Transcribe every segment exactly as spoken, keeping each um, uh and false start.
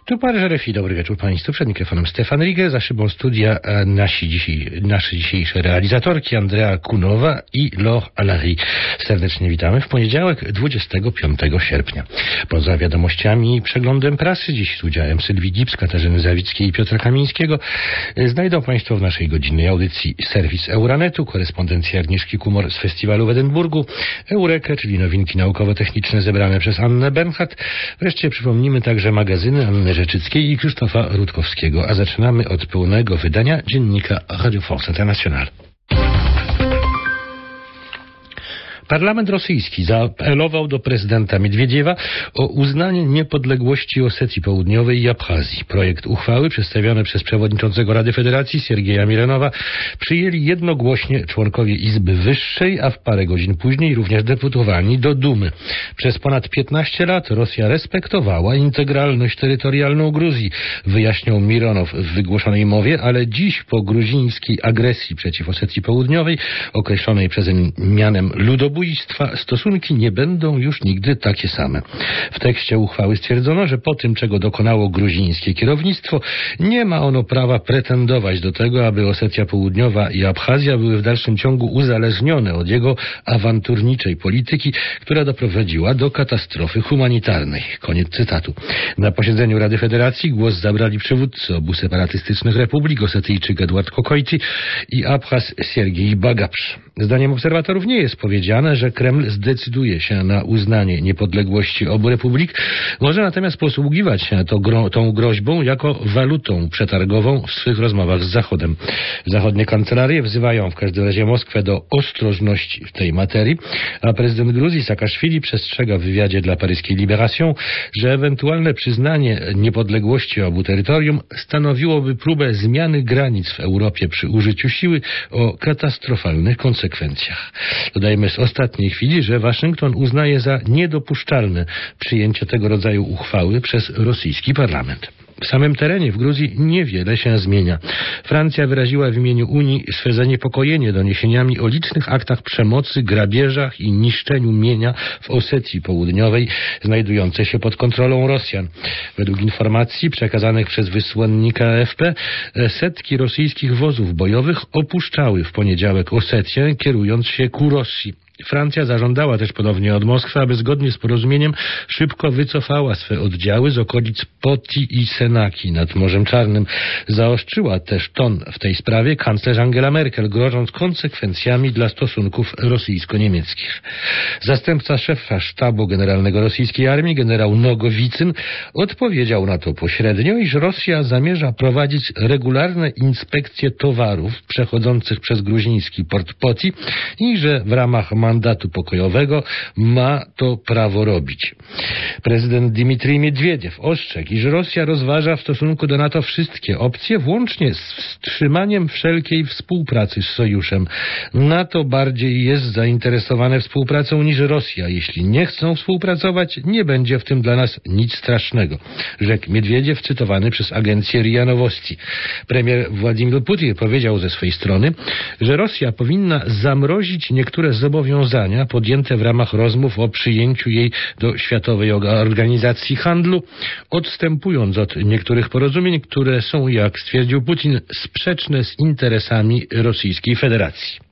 Tu Paryż R F I, dobry wieczór Państwu. Przed mikrofonem Stefan Rigel, za szybą studia nasi dzisiaj, nasze dzisiejsze realizatorki Andrea Kunowa i Laure Alary. Serdecznie witamy w poniedziałek, dwudziestego piątego sierpnia. Poza wiadomościami i przeglądem prasy, dziś z udziałem Sylwii Gibbs, Katarzyny Zawickiej i Piotra Kamińskiego, znajdą Państwo w naszej godzinnej audycji serwis Euranetu, korespondencja Agnieszki Kumor z festiwalu w Edynburgu, Eurekę, czyli nowinki naukowo-techniczne zebrane przez Annę Bernhardt. Wreszcie przypomnimy także magazyny Anny Rzeczyckiej i Krzysztofa Rutkowskiego, a zaczynamy od pełnego wydania dziennika Radio France Internationale. Parlament rosyjski zaapelował do prezydenta Miedwiediewa o uznanie niepodległości Osetii Południowej i Abchazji. Projekt uchwały przedstawiony przez przewodniczącego Rady Federacji Siergieja Milanowa przyjęli jednogłośnie członkowie Izby Wyższej, a w parę godzin później również deputowani do Dumy. Przez ponad piętnaście lat Rosja respektowała integralność terytorialną Gruzji, wyjaśniał Milanow w wygłoszonej mowie, ale dziś po gruzińskiej agresji przeciw Osetii Południowej, określonej przezeń mianem ludobójstwa, stosunki nie będą już nigdy takie same. W tekście uchwały stwierdzono, że po tym, czego dokonało gruzińskie kierownictwo, nie ma ono prawa pretendować do tego, aby Osetia Południowa i Abchazja były w dalszym ciągu uzależnione od jego awanturniczej polityki, która doprowadziła do katastrofy humanitarnej. Koniec cytatu. Na posiedzeniu Rady Federacji głos zabrali przywódcy obu separatystycznych republik, Osetyjczyk Eduard Kokojci i Abchaz Siergiej Bagapsz. Zdaniem obserwatorów nie jest powiedziane, że Kreml zdecyduje się na uznanie niepodległości obu republik, może natomiast posługiwać się to gro, tą groźbą jako walutą przetargową w swych rozmowach z Zachodem. Zachodnie kancelarie wzywają w każdym razie Moskwę do ostrożności w tej materii, a prezydent Gruzji Saakaszwili przestrzega w wywiadzie dla paryskiej Libération, że ewentualne przyznanie niepodległości obu terytorium stanowiłoby próbę zmiany granic w Europie przy użyciu siły o katastrofalnych konsekwencjach. Dodajmy z ostatniej chwili, że Waszyngton uznaje za niedopuszczalne przyjęcie tego rodzaju uchwały przez rosyjski parlament. W samym terenie w Gruzji niewiele się zmienia. Francja wyraziła w imieniu Unii swe zaniepokojenie doniesieniami o licznych aktach przemocy, grabieżach i niszczeniu mienia w Osetii Południowej, znajdujące się pod kontrolą Rosjan. Według informacji przekazanych przez wysłannika A F P, setki rosyjskich wozów bojowych opuszczały w poniedziałek Osetię, kierując się ku Rosji. Francja zażądała też ponownie od Moskwy, aby zgodnie z porozumieniem szybko wycofała swe oddziały z okolic Poti i Senaki nad Morzem Czarnym. Zaostrzyła też ton w tej sprawie kanclerz Angela Merkel, grożąc konsekwencjami dla stosunków rosyjsko-niemieckich. Zastępca szefa sztabu generalnego rosyjskiej armii, generał Nogowicyn, odpowiedział na to pośrednio, iż Rosja zamierza prowadzić regularne inspekcje towarów przechodzących przez gruziński port Poti i że w ramach mandatu pokojowego ma to prawo robić. Prezydent Dmitrij Miedwiediew ostrzegł, iż Rosja rozważa w stosunku do NATO wszystkie opcje, włącznie z wstrzymaniem wszelkiej współpracy z sojuszem. NATO bardziej jest zainteresowane współpracą niż Rosja. Jeśli nie chcą współpracować, nie będzie w tym dla nas nic strasznego, rzekł Miedwiediew, cytowany przez agencję R I A Nowosti. Premier Władimir Putin powiedział ze swej strony, że Rosja powinna zamrozić niektóre zobowiązania podjęte w ramach rozmów o przyjęciu jej do Światowej Organizacji Handlu, odstępując od niektórych porozumień, które są, jak stwierdził Putin, sprzeczne z interesami Rosyjskiej Federacji.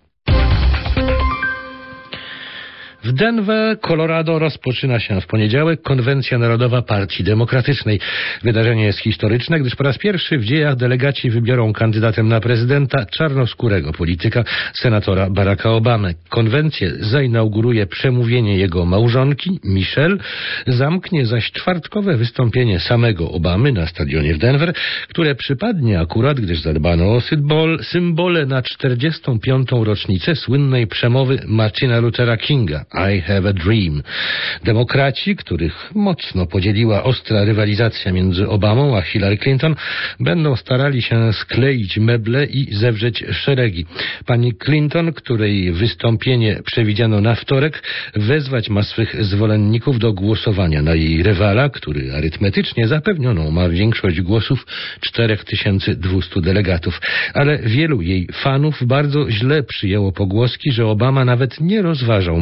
W Denver, Colorado rozpoczyna się w poniedziałek konwencja narodowa Partii Demokratycznej. Wydarzenie jest historyczne, gdyż po raz pierwszy w dziejach delegaci wybiorą kandydatem na prezydenta czarnoskórego polityka, senatora Baracka Obamy. Konwencję zainauguruje przemówienie jego małżonki, Michelle, zamknie zaś czwartkowe wystąpienie samego Obamy na stadionie w Denver, które przypadnie akurat, gdyż zadbano o symbol, symbole na czterdziestą piątą rocznicę słynnej przemowy Martina Luthera Kinga. I have a dream. Demokraci, których mocno podzieliła ostra rywalizacja między Obamą a Hillary Clinton, będą starali się skleić meble i zewrzeć szeregi. Pani Clinton, której wystąpienie przewidziano na wtorek, wezwać ma swych zwolenników do głosowania na jej rywala, który arytmetycznie zapewnioną ma większość głosów cztery tysiące dwieście delegatów. Ale wielu jej fanów bardzo źle przyjęło pogłoski, że Obama nawet nie rozważał możliwości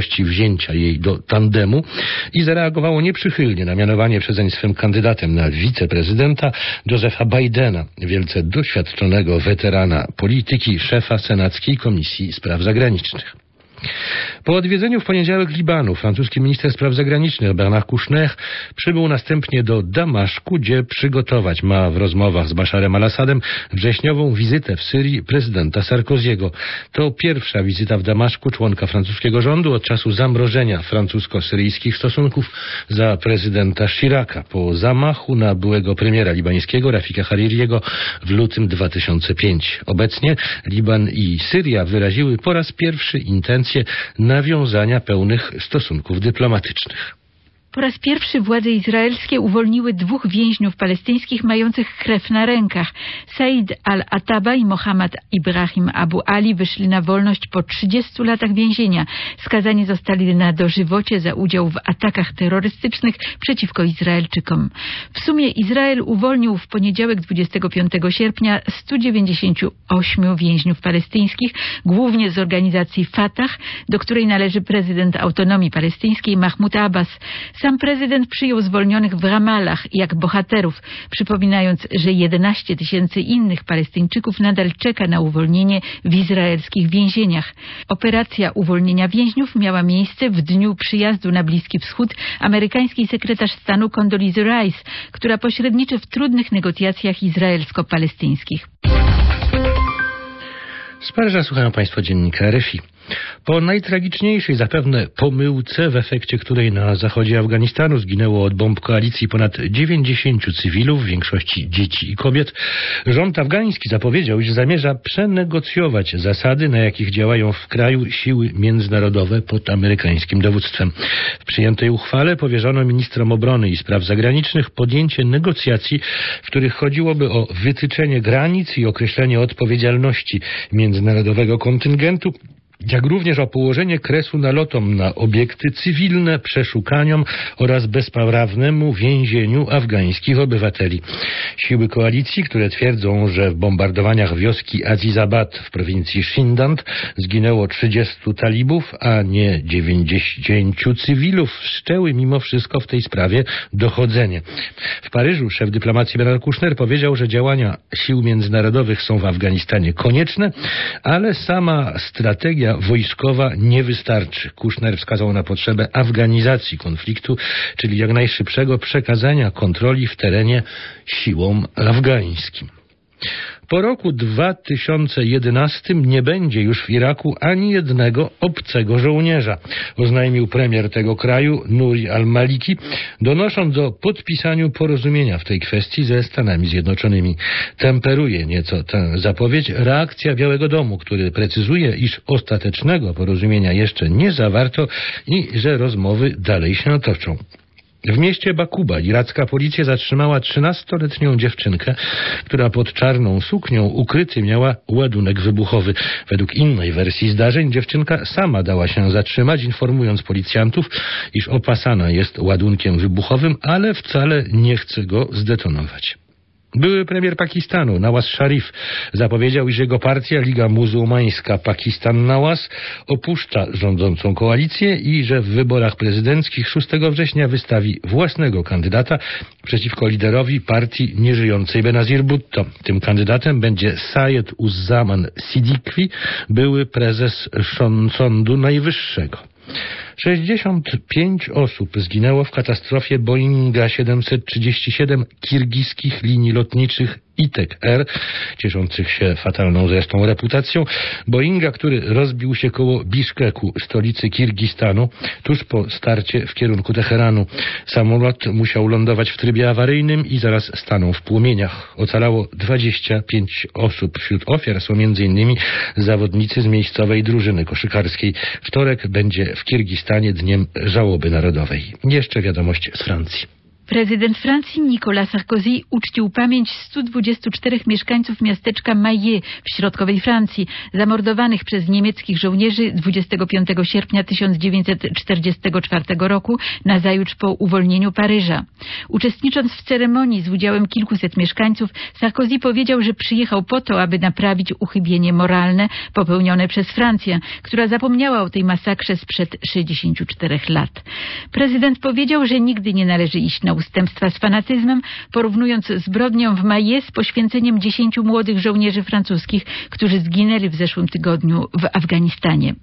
możliwości wzięcia jej do tandemu i zareagowało nieprzychylnie na mianowanie przezeń swym kandydatem na wiceprezydenta Josepha Bidena, wielce doświadczonego weterana polityki, szefa Senackiej Komisji Spraw Zagranicznych. Po odwiedzeniu w poniedziałek Libanu francuski minister spraw zagranicznych Bernard Kouchner przybył następnie do Damaszku, gdzie przygotować ma w rozmowach z Basharem al-Assadem wrześniową wizytę w Syrii prezydenta Sarkozy'ego. To pierwsza wizyta w Damaszku członka francuskiego rządu od czasu zamrożenia francusko-syryjskich stosunków za prezydenta Chiraca po zamachu na byłego premiera libańskiego Rafika Haririego w lutym dwa tysiące piątego. Obecnie Liban i Syria wyraziły po raz pierwszy intencje nawiązania pełnych stosunków dyplomatycznych. Po raz pierwszy władze izraelskie uwolniły dwóch więźniów palestyńskich mających krew na rękach. Said al-Ataba i Mohammad Ibrahim Abu Ali wyszli na wolność po trzydziestu latach więzienia. Skazani zostali na dożywocie za udział w atakach terrorystycznych przeciwko Izraelczykom. W sumie Izrael uwolnił w poniedziałek dwudziestego piątego sierpnia stu dziewięćdziesięciu ośmiu więźniów palestyńskich, głównie z organizacji Fatah, do której należy prezydent autonomii palestyńskiej Mahmud Abbas. Sam prezydent przyjął zwolnionych w Ramallah jak bohaterów, przypominając, że jedenaście tysięcy innych Palestyńczyków nadal czeka na uwolnienie w izraelskich więzieniach. Operacja uwolnienia więźniów miała miejsce w dniu przyjazdu na Bliski Wschód amerykańskiej sekretarz stanu Condoleezza Rice, która pośredniczy w trudnych negocjacjach izraelsko-palestyńskich. Z Paryża słuchają Państwo dziennika R F I. Po najtragiczniejszej zapewne pomyłce, w efekcie której na zachodzie Afganistanu zginęło od bomb koalicji ponad dziewięćdziesięciu cywilów, w większości dzieci i kobiet, rząd afgański zapowiedział, iż zamierza przenegocjować zasady, na jakich działają w kraju siły międzynarodowe pod amerykańskim dowództwem. W przyjętej uchwale powierzono ministrom obrony i spraw zagranicznych podjęcie negocjacji, w których chodziłoby o wytyczenie granic i określenie odpowiedzialności międzynarodowego kontyngentu, jak również o położenie kresu nalotom na obiekty cywilne, przeszukaniom oraz bezprawnemu więzieniu afgańskich obywateli. Siły koalicji, które twierdzą, że w bombardowaniach wioski Azizabad w prowincji Shindand zginęło trzydziestu talibów, a nie dziewięćdziesięciu cywilów, wszczęły mimo wszystko w tej sprawie dochodzenie. W Paryżu szef dyplomacji Bernard Kouchner powiedział, że działania sił międzynarodowych są w Afganistanie konieczne, ale sama strategia wojskowa nie wystarczy. Kouchner wskazał na potrzebę afganizacji konfliktu, czyli jak najszybszego przekazania kontroli w terenie siłom afgańskim. Po roku dwa tysiące jedenastym nie będzie już w Iraku ani jednego obcego żołnierza, oznajmił premier tego kraju Nuri al-Maliki, donosząc o podpisaniu porozumienia w tej kwestii ze Stanami Zjednoczonymi. Temperuje nieco tę zapowiedź reakcja Białego Domu, który precyzuje, iż ostatecznego porozumienia jeszcze nie zawarto i że rozmowy dalej się toczą. W mieście Bakuba iracka policja zatrzymała trzynastoletnią dziewczynkę, która pod czarną suknią ukryty miała ładunek wybuchowy. Według innej wersji zdarzeń dziewczynka sama dała się zatrzymać, informując policjantów, iż opasana jest ładunkiem wybuchowym, ale wcale nie chce go zdetonować. Były premier Pakistanu, Nawaz Sharif, zapowiedział, iż jego partia Liga Muzułmańska Pakistan Nawaz opuszcza rządzącą koalicję i że w wyborach prezydenckich szóstego września wystawi własnego kandydata przeciwko liderowi partii nieżyjącej Benazir Bhutto. Tym kandydatem będzie Syed Uzzaman Siddiqui, były prezes Sądu Najwyższego. sześćdziesiąt pięć osób zginęło w katastrofie Boeinga siedemset trzydzieści siedem kirgiskich linii lotniczych I T E C Air, cieszących się fatalną zresztą reputacją. Boeinga, który rozbił się koło Biszkeku, stolicy Kirgistanu, tuż po starcie w kierunku Teheranu. Samolot musiał lądować w trybie awaryjnym i zaraz stanął w płomieniach. Ocalało dwadzieścia pięć osób. Wśród ofiar są między innymi zawodnicy z miejscowej drużyny koszykarskiej. Wtorek będzie w Kirgistanie dniem żałoby narodowej. Jeszcze wiadomość z Francji. Prezydent Francji Nicolas Sarkozy uczcił pamięć stu dwudziestu czterech mieszkańców miasteczka Maillet w środkowej Francji, zamordowanych przez niemieckich żołnierzy dwudziestego piątego sierpnia tysiąc dziewięćset czterdziestego czwartego roku, nazajutrz po uwolnieniu Paryża. Uczestnicząc w ceremonii z udziałem kilkuset mieszkańców, Sarkozy powiedział, że przyjechał po to, aby naprawić uchybienie moralne popełnione przez Francję, która zapomniała o tej masakrze sprzed sześćdziesięciu czterech lat. Prezydent powiedział, że nigdy nie należy iść na ustępstwa z fanatyzmem, porównując zbrodnię w Maillet z poświęceniem dziesięciu młodych żołnierzy francuskich, którzy zginęli w zeszłym tygodniu w Afganistanie.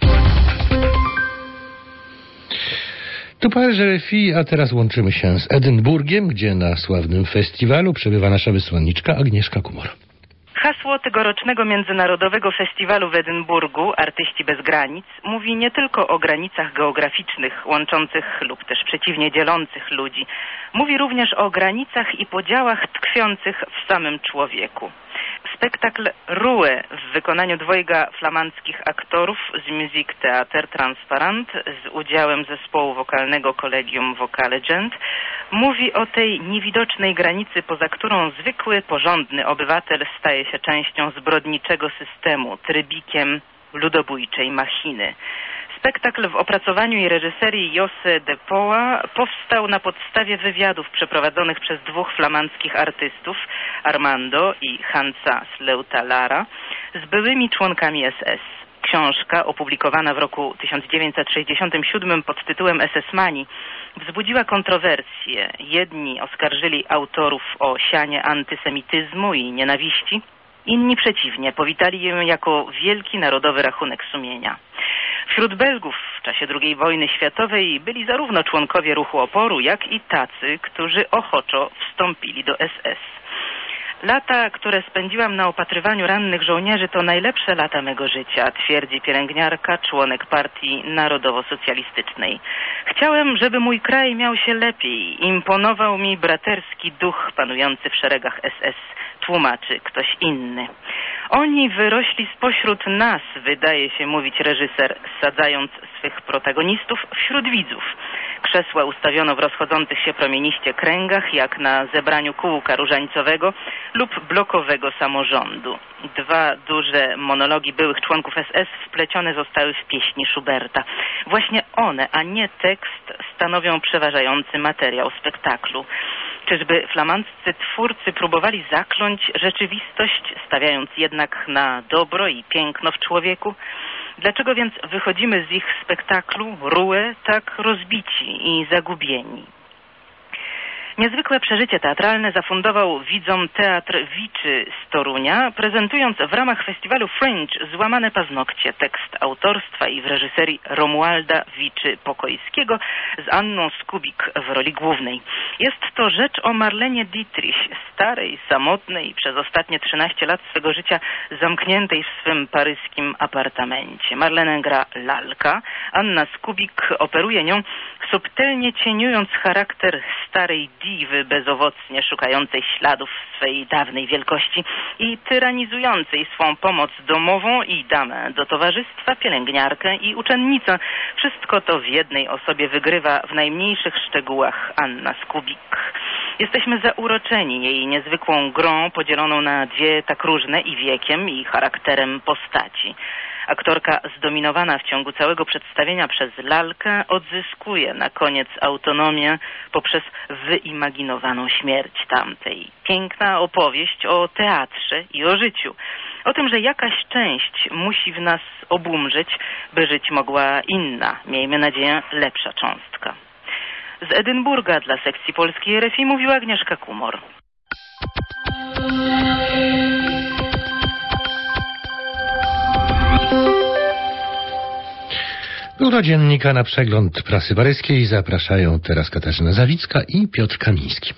Tu Paryż R F I, a teraz łączymy się z Edynburgiem, gdzie na sławnym festiwalu przebywa nasza wysłanniczka Agnieszka Kumor. Hasło tegorocznego Międzynarodowego Festiwalu w Edynburgu, Artyści bez granic, mówi nie tylko o granicach geograficznych łączących lub też przeciwnie dzielących ludzi. Mówi również o granicach i podziałach tkwiących w samym człowieku. Spektakl Ruhe w wykonaniu dwojga flamandzkich aktorów z Musique Theatre Transparent z udziałem zespołu wokalnego Collegium Vocale Gent mówi o tej niewidocznej granicy, poza którą zwykły, porządny obywatel staje się częścią zbrodniczego systemu, trybikiem ludobójczej machiny. Spektakl w opracowaniu i reżyserii Josse de Pauw powstał na podstawie wywiadów przeprowadzonych przez dwóch flamandzkich artystów, Armando i Hansa Sleuta-Lara, z byłymi członkami S S. Książka, opublikowana w roku tysiąc dziewięćset sześćdziesiątym siódmym pod tytułem S S-mani, wzbudziła kontrowersje. Jedni oskarżyli autorów o sianie antysemityzmu i nienawiści, inni przeciwnie, powitali ją jako wielki narodowy rachunek sumienia. Wśród Belgów w czasie drugiej wojny światowej byli zarówno członkowie ruchu oporu, jak i tacy, którzy ochoczo wstąpili do S S. Lata, które spędziłam na opatrywaniu rannych żołnierzy, to najlepsze lata mego życia, twierdzi pielęgniarka, członek partii narodowo-socjalistycznej. Chciałem, żeby mój kraj miał się lepiej. Imponował mi braterski duch panujący w szeregach S S, tłumaczy ktoś inny. Oni wyrośli spośród nas, wydaje się mówić reżyser, sadzając swych protagonistów wśród widzów. Krzesła ustawiono w rozchodzących się promieniście kręgach, jak na zebraniu kółka różańcowego lub blokowego samorządu. Dwa duże monologi byłych członków S S wplecione zostały w pieśni Schuberta. Właśnie one, a nie tekst, stanowią przeważający materiał spektaklu. Czyżby flamandzcy twórcy próbowali zakląć rzeczywistość, stawiając jednak na dobro i piękno w człowieku? Dlaczego więc wychodzimy z ich spektaklu Ruhe tak rozbici i zagubieni? Niezwykłe przeżycie teatralne zafundował widzom Teatr Wiczy z Torunia, prezentując w ramach festiwalu Fringe Złamane paznokcie, tekst autorstwa i w reżyserii Romualda Wiczy-Pokojskiego z Anną Skubik w roli głównej. Jest to rzecz o Marlenie Dietrich, starej, samotnej, przez ostatnie trzynaście lat swego życia zamkniętej w swym paryskim apartamencie. Marlenę gra lalka, Anna Skubik operuje nią, subtelnie cieniując charakter starej diwy bezowocnie szukającej śladów swej dawnej wielkości i tyranizującej swą pomoc domową i damę do towarzystwa, pielęgniarkę i uczennicę. Wszystko to w jednej osobie wygrywa w najmniejszych szczegółach Anna Skubik. Jesteśmy zauroczeni jej niezwykłą grą, podzieloną na dwie tak różne i wiekiem, i charakterem postaci. Aktorka zdominowana w ciągu całego przedstawienia przez lalkę odzyskuje na koniec autonomię poprzez wyimaginowaną śmierć tamtej. Piękna opowieść o teatrze i o życiu. O tym, że jakaś część musi w nas obumrzeć, by żyć mogła inna, miejmy nadzieję, lepsza cząstka. Z Edynburga dla sekcji polskiej R F I mówiła Agnieszka Kumor. Biuro Dziennika na przegląd prasy paryskiej zapraszają teraz Katarzyna Zawicka i Piotr Kamiński.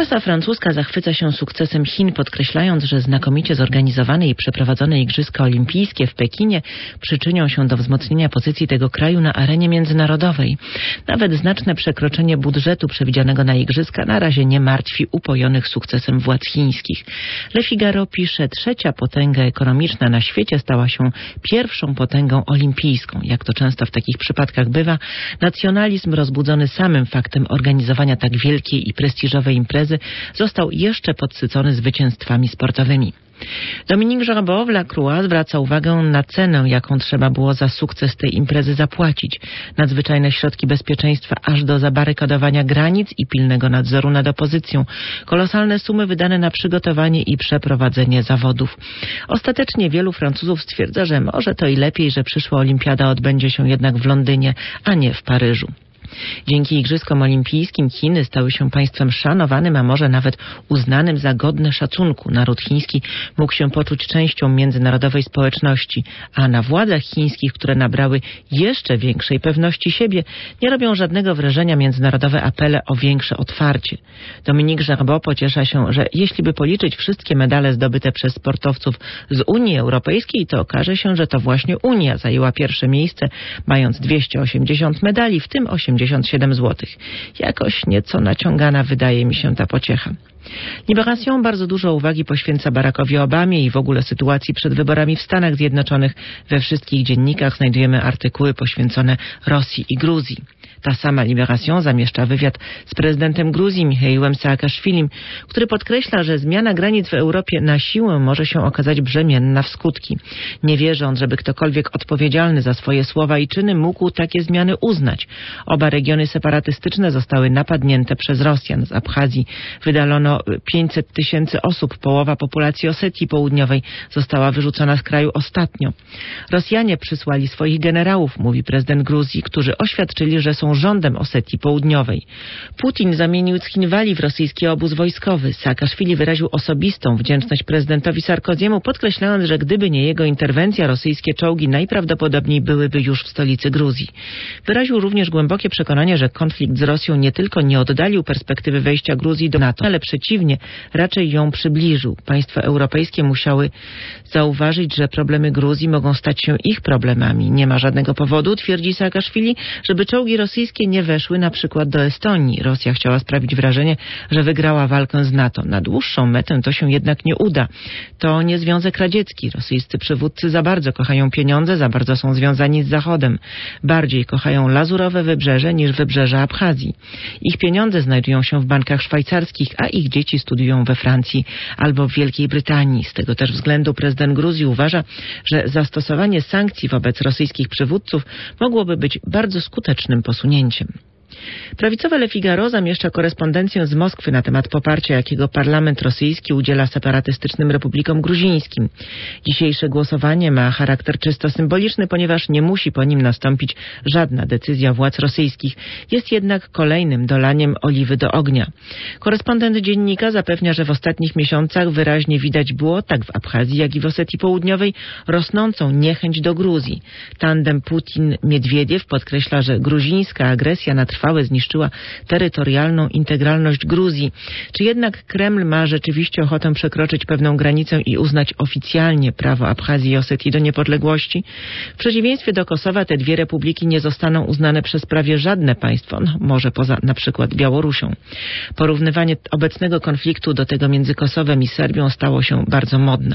Prasa francuska zachwyca się sukcesem Chin, podkreślając, że znakomicie zorganizowane i przeprowadzone Igrzyska Olimpijskie w Pekinie przyczynią się do wzmocnienia pozycji tego kraju na arenie międzynarodowej. Nawet znaczne przekroczenie budżetu przewidzianego na Igrzyska na razie nie martwi upojonych sukcesem władz chińskich. Le Figaro pisze, trzecia potęga ekonomiczna na świecie stała się pierwszą potęgą olimpijską. Jak to często w takich przypadkach bywa, nacjonalizm rozbudzony samym faktem organizowania tak wielkiej i prestiżowej imprezy został jeszcze podsycony zwycięstwami sportowymi. Dominique Gerbaud w La Croix zwraca uwagę na cenę, jaką trzeba było za sukces tej imprezy zapłacić. Nadzwyczajne środki bezpieczeństwa aż do zabarykadowania granic i pilnego nadzoru nad opozycją. Kolosalne sumy wydane na przygotowanie i przeprowadzenie zawodów. Ostatecznie wielu Francuzów stwierdza, że może to i lepiej, że przyszła olimpiada odbędzie się jednak w Londynie, a nie w Paryżu. Dzięki Igrzyskom Olimpijskim Chiny stały się państwem szanowanym, a może nawet uznanym za godne szacunku. Naród chiński mógł się poczuć częścią międzynarodowej społeczności, a na władzach chińskich, które nabrały jeszcze większej pewności siebie, nie robią żadnego wrażenia międzynarodowe apele o większe otwarcie. Dominique Gerbaud pociesza się, że jeśli by policzyć wszystkie medale zdobyte przez sportowców z Unii Europejskiej, to okaże się, że to właśnie Unia zajęła pierwsze miejsce, mając dwieście osiemdziesiąt medali, w tym osiemdziesiąt siedem złotych. Jakoś nieco naciągana wydaje mi się ta pociecha. Libération bardzo dużo uwagi poświęca Barackowi Obamie i w ogóle sytuacji przed wyborami w Stanach Zjednoczonych. We wszystkich dziennikach znajdujemy artykuły poświęcone Rosji i Gruzji. Ta sama Libération zamieszcza wywiad z prezydentem Gruzji Michaiłem Saakaszwilim, który podkreśla, że zmiana granic w Europie na siłę może się okazać brzemienna w skutki. Nie wierząc, żeby ktokolwiek odpowiedzialny za swoje słowa i czyny mógł takie zmiany uznać. Oba regiony separatystyczne zostały napadnięte przez Rosjan. Z Abchazji wydalono pięćset tysięcy osób, połowa populacji Osetii Południowej została wyrzucona z kraju ostatnio. Rosjanie przysłali swoich generałów, mówi prezydent Gruzji, którzy oświadczyli, że są rządem Osetii Południowej. Putin zamienił Cchinwali w rosyjski obóz wojskowy. Saakaszwili wyraził osobistą wdzięczność prezydentowi Sarkoziemu, podkreślając, że gdyby nie jego interwencja, rosyjskie czołgi najprawdopodobniej byłyby już w stolicy Gruzji. Wyraził również głębokie przekonanie, że konflikt z Rosją nie tylko nie oddalił perspektywy wejścia Gruzji do NATO, ale przeciwnie, raczej ją przybliżył. Państwa europejskie musiały zauważyć, że problemy Gruzji mogą stać się ich problemami. Nie ma żadnego powodu, twierdzi Saakaszwili, żeby czołgi rosyjskie nie weszły na przykład do Estonii. Rosja chciała sprawić wrażenie, że wygrała walkę z NATO. Na dłuższą metę to się jednak nie uda. To nie Związek Radziecki. Rosyjscy przywódcy za bardzo kochają pieniądze, za bardzo są związani z Zachodem. Bardziej kochają lazurowe wybrzeże niż wybrzeże Abchazji. Ich pieniądze znajdują się w bankach szwajcarskich, a ich dzieci studiują we Francji albo w Wielkiej Brytanii. Z tego też względu prezydent Gruzji uważa, że zastosowanie sankcji wobec rosyjskich przywódców mogłoby być bardzo skutecznym posunięciem. Prawicowe Le Figaro zamieszcza korespondencję z Moskwy na temat poparcia, jakiego parlament rosyjski udziela separatystycznym republikom gruzińskim. Dzisiejsze głosowanie ma charakter czysto symboliczny, ponieważ nie musi po nim nastąpić żadna decyzja władz rosyjskich. Jest jednak kolejnym dolaniem oliwy do ognia. Korespondent dziennika zapewnia, że w ostatnich miesiącach wyraźnie widać było, tak w Abchazji, jak i w Osetii Południowej, rosnącą niechęć do Gruzji. Tandem Putin-Miedwiediew podkreśla, że gruzińska agresja na trwałe zniszczyła terytorialną integralność Gruzji. Czy jednak Kreml ma rzeczywiście ochotę przekroczyć pewną granicę i uznać oficjalnie prawo Abchazji i Osetii do niepodległości? W przeciwieństwie do Kosowa te dwie republiki nie zostaną uznane przez prawie żadne państwo, no, może poza na przykład Białorusią. Porównywanie obecnego konfliktu do tego między Kosowem i Serbią stało się bardzo modne.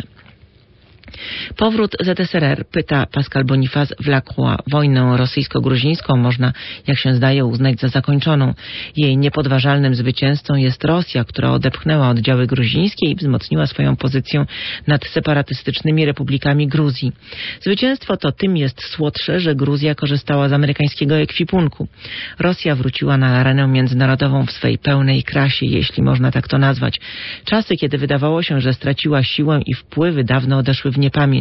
Powrót Z S R R, pyta Pascal Bonifaz w La Croix. Wojnę rosyjsko-gruzińską można, jak się zdaje, uznać za zakończoną. Jej niepodważalnym zwycięzcą jest Rosja, która odepchnęła oddziały gruzińskie i wzmocniła swoją pozycję nad separatystycznymi republikami Gruzji. Zwycięstwo to tym jest słodsze, że Gruzja korzystała z amerykańskiego ekwipunku. Rosja wróciła na arenę międzynarodową w swej pełnej krasie, jeśli można tak to nazwać. Czasy, kiedy wydawało się, że straciła siłę i wpływy, dawno odeszły w niepamięć.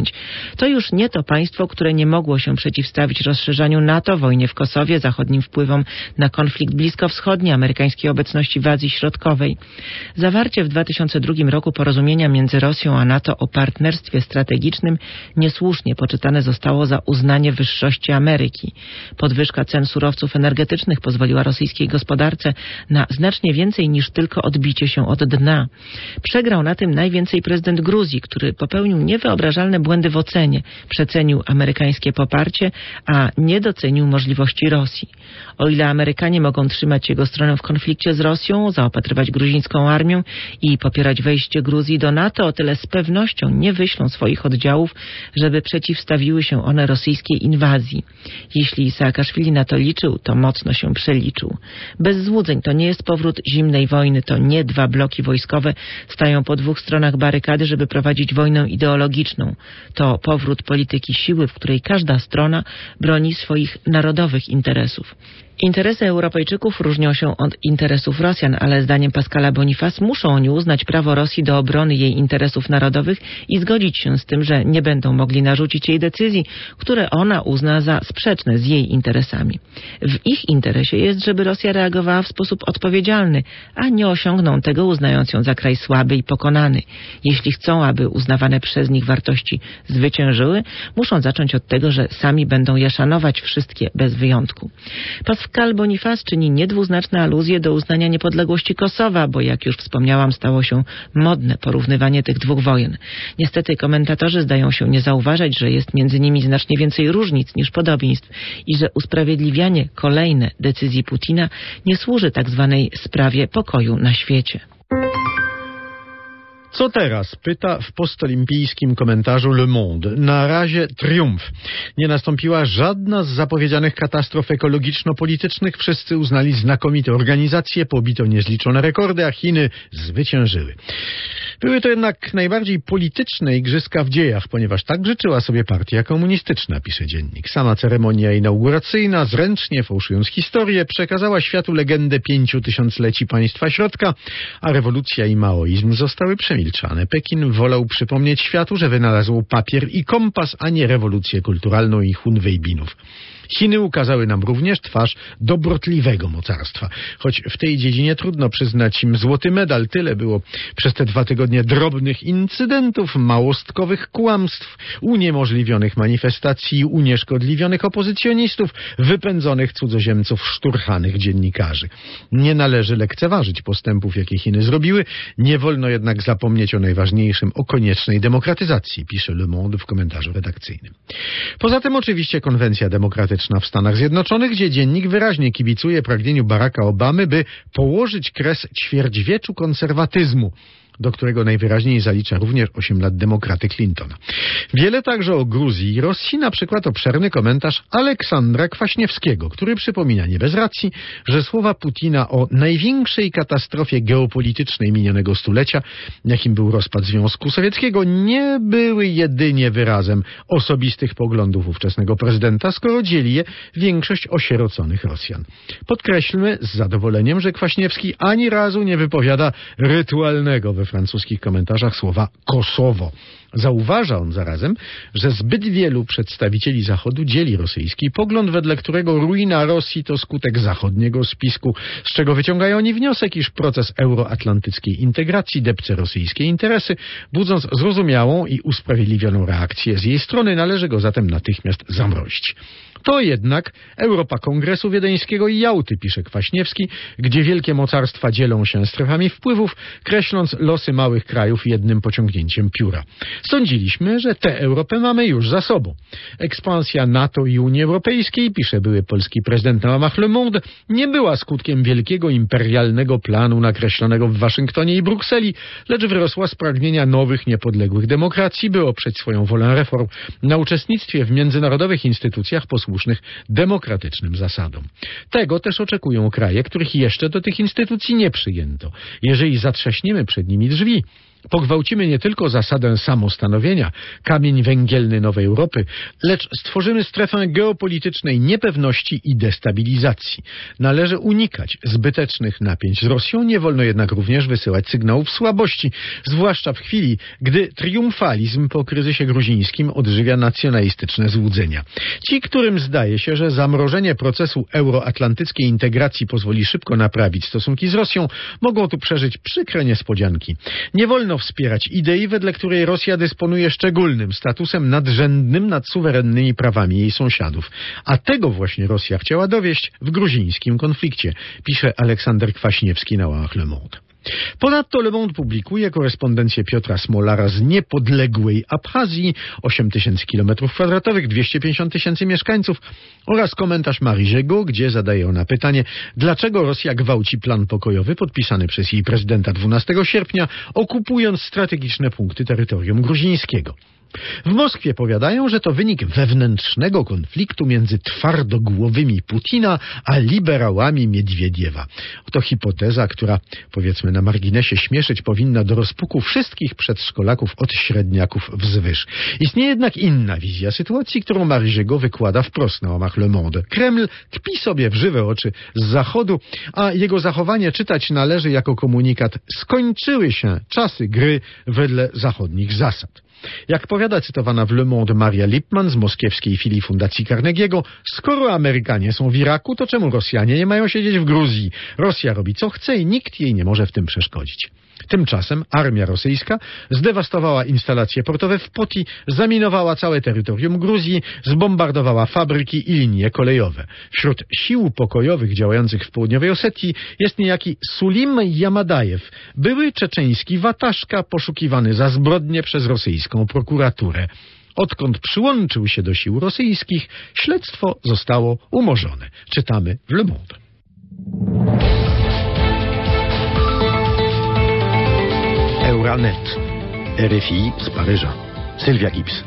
pięć. To już nie to państwo, które nie mogło się przeciwstawić rozszerzaniu NATO, wojnie w Kosowie, zachodnim wpływom na konflikt bliskowschodni, amerykańskiej obecności w Azji Środkowej. Zawarcie w dwa tysiące drugim roku porozumienia między Rosją a NATO o partnerstwie strategicznym niesłusznie poczytane zostało za uznanie wyższości Ameryki. Podwyżka cen surowców energetycznych pozwoliła rosyjskiej gospodarce na znacznie więcej niż tylko odbicie się od dna. Przegrał na tym najwięcej prezydent Gruzji, który popełnił niewyobrażalne błędy w ocenie. Przecenił amerykańskie poparcie, a nie docenił możliwości Rosji. O ile Amerykanie mogą trzymać jego stronę w konflikcie z Rosją, zaopatrywać gruzińską armię i popierać wejście Gruzji do NATO, o tyle z pewnością nie wyślą swoich oddziałów, żeby przeciwstawiły się one rosyjskiej inwazji. Jeśli Saakaszwili na to liczył, to mocno się przeliczył. Bez złudzeń, to nie jest powrót zimnej wojny, to nie dwa bloki wojskowe stają po dwóch stronach barykady, żeby prowadzić wojnę ideologiczną. To powrót polityki siły, w której każda strona broni swoich narodowych interesów. Interesy Europejczyków różnią się od interesów Rosjan, ale zdaniem Pascala Boniface muszą oni uznać prawo Rosji do obrony jej interesów narodowych i zgodzić się z tym, że nie będą mogli narzucić jej decyzji, które ona uzna za sprzeczne z jej interesami. W ich interesie jest, żeby Rosja reagowała w sposób odpowiedzialny, a nie osiągną tego, uznając ją za kraj słaby i pokonany. Jeśli chcą, aby uznawane przez nich wartości zwyciężyły, muszą zacząć od tego, że sami będą je szanować wszystkie bez wyjątku. Pascal Boniface czyni niedwuznaczne aluzje do uznania niepodległości Kosowa, bo jak już wspomniałam, stało się modne porównywanie tych dwóch wojen. Niestety komentatorzy zdają się nie zauważać, że jest między nimi znacznie więcej różnic niż podobieństw i że usprawiedliwianie kolejne decyzji Putina nie służy tak zwanej sprawie pokoju na świecie. Co teraz? Pyta w postolimpijskim komentarzu Le Monde. Na razie triumf. Nie nastąpiła żadna z zapowiedzianych katastrof ekologiczno-politycznych. Wszyscy uznali znakomite organizacje, pobito niezliczone rekordy, a Chiny zwyciężyły. Były to jednak najbardziej polityczne igrzyska w dziejach, ponieważ tak życzyła sobie partia komunistyczna, pisze dziennik. Sama ceremonia inauguracyjna, zręcznie fałszując historię, przekazała światu legendę pięciu tysiącleci państwa środka, a rewolucja i maoizm zostały przemilczane. Pekin wolał przypomnieć światu, że wynalazł papier i kompas, a nie rewolucję kulturalną i Hunwejbinów. Chiny ukazały nam również twarz dobrotliwego mocarstwa. Choć w tej dziedzinie trudno przyznać im złoty medal, tyle było przez te dwa tygodnie drobnych incydentów, małostkowych kłamstw, uniemożliwionych manifestacji, unieszkodliwionych opozycjonistów, wypędzonych cudzoziemców, szturchanych dziennikarzy. Nie należy lekceważyć postępów, jakie Chiny zrobiły, nie wolno jednak zapomnieć o najważniejszym, o koniecznej demokratyzacji, pisze Le Monde w komentarzu redakcyjnym. Poza tym oczywiście konwencja demokratyczna w Stanach Zjednoczonych, gdzie dziennik wyraźnie kibicuje pragnieniu Baracka Obamy, by położyć kres ćwierćwieczu konserwatyzmu, do którego najwyraźniej zalicza również osiem lat demokraty Clintona. Wiele także o Gruzji i Rosji, na przykład obszerny komentarz Aleksandra Kwaśniewskiego, który przypomina nie bez racji, że słowa Putina o największej katastrofie geopolitycznej minionego stulecia, jakim był rozpad Związku Sowieckiego, nie były jedynie wyrazem osobistych poglądów ówczesnego prezydenta, skoro dzieli je większość osieroconych Rosjan. Podkreślmy z zadowoleniem, że Kwaśniewski ani razu nie wypowiada rytualnego we francuskich komentarzach słowa Kosowo. Zauważa on zarazem, że zbyt wielu przedstawicieli Zachodu dzieli rosyjski pogląd, wedle którego ruina Rosji to skutek zachodniego spisku, z czego wyciągają oni wniosek, iż proces euroatlantyckiej integracji depcze rosyjskie interesy, budząc zrozumiałą i usprawiedliwioną reakcję z jej strony, należy go zatem natychmiast zamrozić. To jednak Europa Kongresu Wiedeńskiego i Jałty, pisze Kwaśniewski, gdzie wielkie mocarstwa dzielą się strefami wpływów, kreśląc losy małych krajów jednym pociągnięciem pióra. Sądziliśmy, że tę Europę mamy już za sobą. Ekspansja NATO i Unii Europejskiej, pisze były polski prezydent na łamach Le Monde, nie była skutkiem wielkiego imperialnego planu nakreślonego w Waszyngtonie i Brukseli, lecz wyrosła z pragnienia nowych, niepodległych demokracji, by oprzeć swoją wolę reform na uczestnictwie w międzynarodowych instytucjach posłusznych demokratycznym zasadom. Tego też oczekują kraje, których jeszcze do tych instytucji nie przyjęto. Jeżeli zatrzaśniemy przed nimi drzwi, Pogwałcimy nie tylko zasadę samostanowienia, kamień węgielny nowej Europy, lecz stworzymy strefę geopolitycznej niepewności i destabilizacji. Należy unikać zbytecznych napięć z Rosją, nie wolno jednak również wysyłać sygnałów słabości, zwłaszcza w chwili, gdy triumfalizm po kryzysie gruzińskim odżywia nacjonalistyczne złudzenia. Ci, którym zdaje się, że zamrożenie procesu euroatlantyckiej integracji pozwoli szybko naprawić stosunki z Rosją, mogą tu przeżyć przykre niespodzianki. Nie wolno wspierać idei, wedle której Rosja dysponuje szczególnym statusem nadrzędnym nad suwerennymi prawami jej sąsiadów. A tego właśnie Rosja chciała dowieść w gruzińskim konflikcie, pisze Aleksander Kwaśniewski na łamach Le Monde. Ponadto Le Monde publikuje korespondencję Piotra Smolara z niepodległej Abchazji, osiem tysięcy kilometrów kwadratowych, dwieście pięćdziesiąt tysięcy mieszkańców, oraz komentarz Marii Żego, gdzie zadaje ona pytanie, dlaczego Rosja gwałci plan pokojowy podpisany przez jej prezydenta dwunastego sierpnia, okupując strategiczne punkty terytorium gruzińskiego. W Moskwie powiadają, że to wynik wewnętrznego konfliktu między twardogłowymi Putina a liberałami Miedwiediewa. Oto hipoteza, która, powiedzmy na marginesie, śmieszyć powinna do rozpuku wszystkich przedszkolaków od średniaków wzwyż. Istnieje jednak inna wizja sytuacji, którą Marie Żego wykłada wprost na łamach Le Monde. Kreml kpi sobie w żywe oczy z Zachodu, a jego zachowanie czytać należy jako komunikat: skończyły się czasy gry wedle zachodnich zasad. Jak powiada cytowana w Le Monde Maria Lipman z moskiewskiej filii Fundacji Carnegiego, skoro Amerykanie są w Iraku, to czemu Rosjanie nie mają siedzieć w Gruzji? Rosja robi co chce i nikt jej nie może w tym przeszkodzić. Tymczasem armia rosyjska zdewastowała instalacje portowe w Poti, zaminowała całe terytorium Gruzji, zbombardowała fabryki i linie kolejowe. Wśród sił pokojowych działających w południowej Osetii jest niejaki Sulim Jamadajew, były czeczeński wataszka poszukiwany za zbrodnie przez rosyjską prokuraturę. Odkąd przyłączył się do sił rosyjskich, śledztwo zostało umorzone. Czytamy w Le Monde. Euranet, R F I z Paryża. Sylwia Gibbs.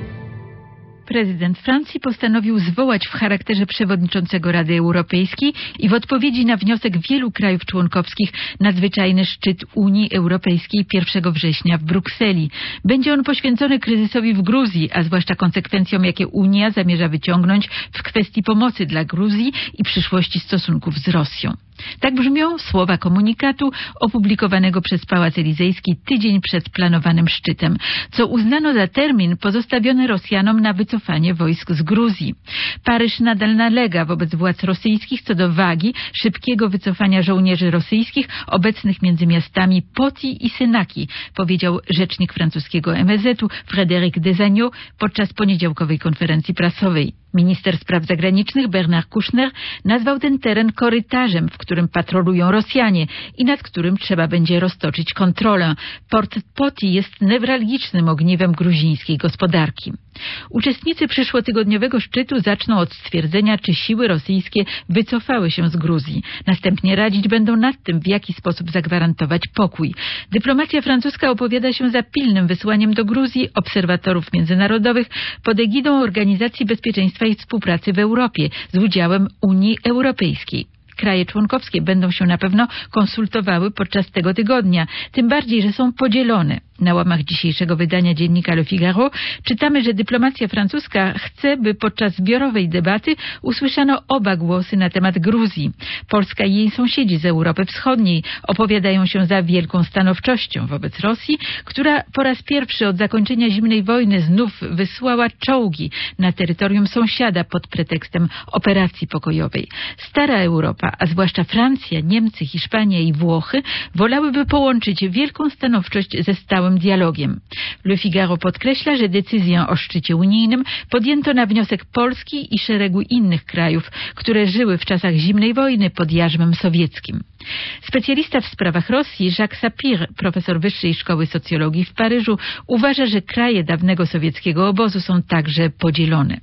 Prezydent Francji postanowił zwołać w charakterze przewodniczącego Rady Europejskiej i w odpowiedzi na wniosek wielu krajów członkowskich nadzwyczajny szczyt Unii Europejskiej pierwszego września w Brukseli. Będzie on poświęcony kryzysowi w Gruzji, a zwłaszcza konsekwencjom, jakie Unia zamierza wyciągnąć w kwestii pomocy dla Gruzji i przyszłości stosunków z Rosją. Tak brzmią słowa komunikatu opublikowanego przez Pałac Elizejski tydzień przed planowanym szczytem, co uznano za termin pozostawiony Rosjanom na wycofanie wojsk z Gruzji. Paryż nadal nalega wobec władz rosyjskich co do wagi szybkiego wycofania żołnierzy rosyjskich obecnych między miastami Poti i Synaki, powiedział rzecznik francuskiego M S Z-u Frédéric Desagneaux podczas poniedziałkowej konferencji prasowej. Minister spraw zagranicznych Bernard Kouchner nazwał ten teren korytarzem, w którym patrolują Rosjanie i nad którym trzeba będzie roztoczyć kontrolę. Port Poti jest newralgicznym ogniwem gruzińskiej gospodarki. Uczestnicy przyszłotygodniowego szczytu zaczną od stwierdzenia, czy siły rosyjskie wycofały się z Gruzji. Następnie radzić będą nad tym, w jaki sposób zagwarantować pokój. Dyplomacja francuska opowiada się za pilnym wysłaniem do Gruzji obserwatorów międzynarodowych pod egidą Organizacji Bezpieczeństwa i Współpracy w Europie z udziałem Unii Europejskiej. Kraje członkowskie będą się na pewno konsultowały podczas tego tygodnia, tym bardziej, że są podzielone. Na łamach dzisiejszego wydania dziennika Le Figaro czytamy, że dyplomacja francuska chce, by podczas zbiorowej debaty usłyszano oba głosy na temat Gruzji. Polska i jej sąsiedzi z Europy Wschodniej opowiadają się za wielką stanowczością wobec Rosji, która po raz pierwszy od zakończenia zimnej wojny znów wysłała czołgi na terytorium sąsiada pod pretekstem operacji pokojowej. Stara Europa, a zwłaszcza Francja, Niemcy, Hiszpania i Włochy wolałyby połączyć wielką stanowczość ze stałym dialogiem. Le Figaro podkreśla, że decyzję o szczycie unijnym podjęto na wniosek Polski i szeregu innych krajów, które żyły w czasach zimnej wojny pod jarzmem sowieckim. Specjalista w sprawach Rosji Jacques Sapir, profesor Wyższej Szkoły Socjologii w Paryżu, uważa, że kraje dawnego sowieckiego obozu są także podzielone.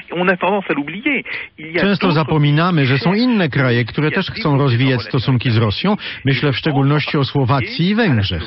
Często zapominamy, że są inne kraje, które też chcą rozwijać stosunki z Rosją. Myślę w szczególności o Słowacji i Węgrzech.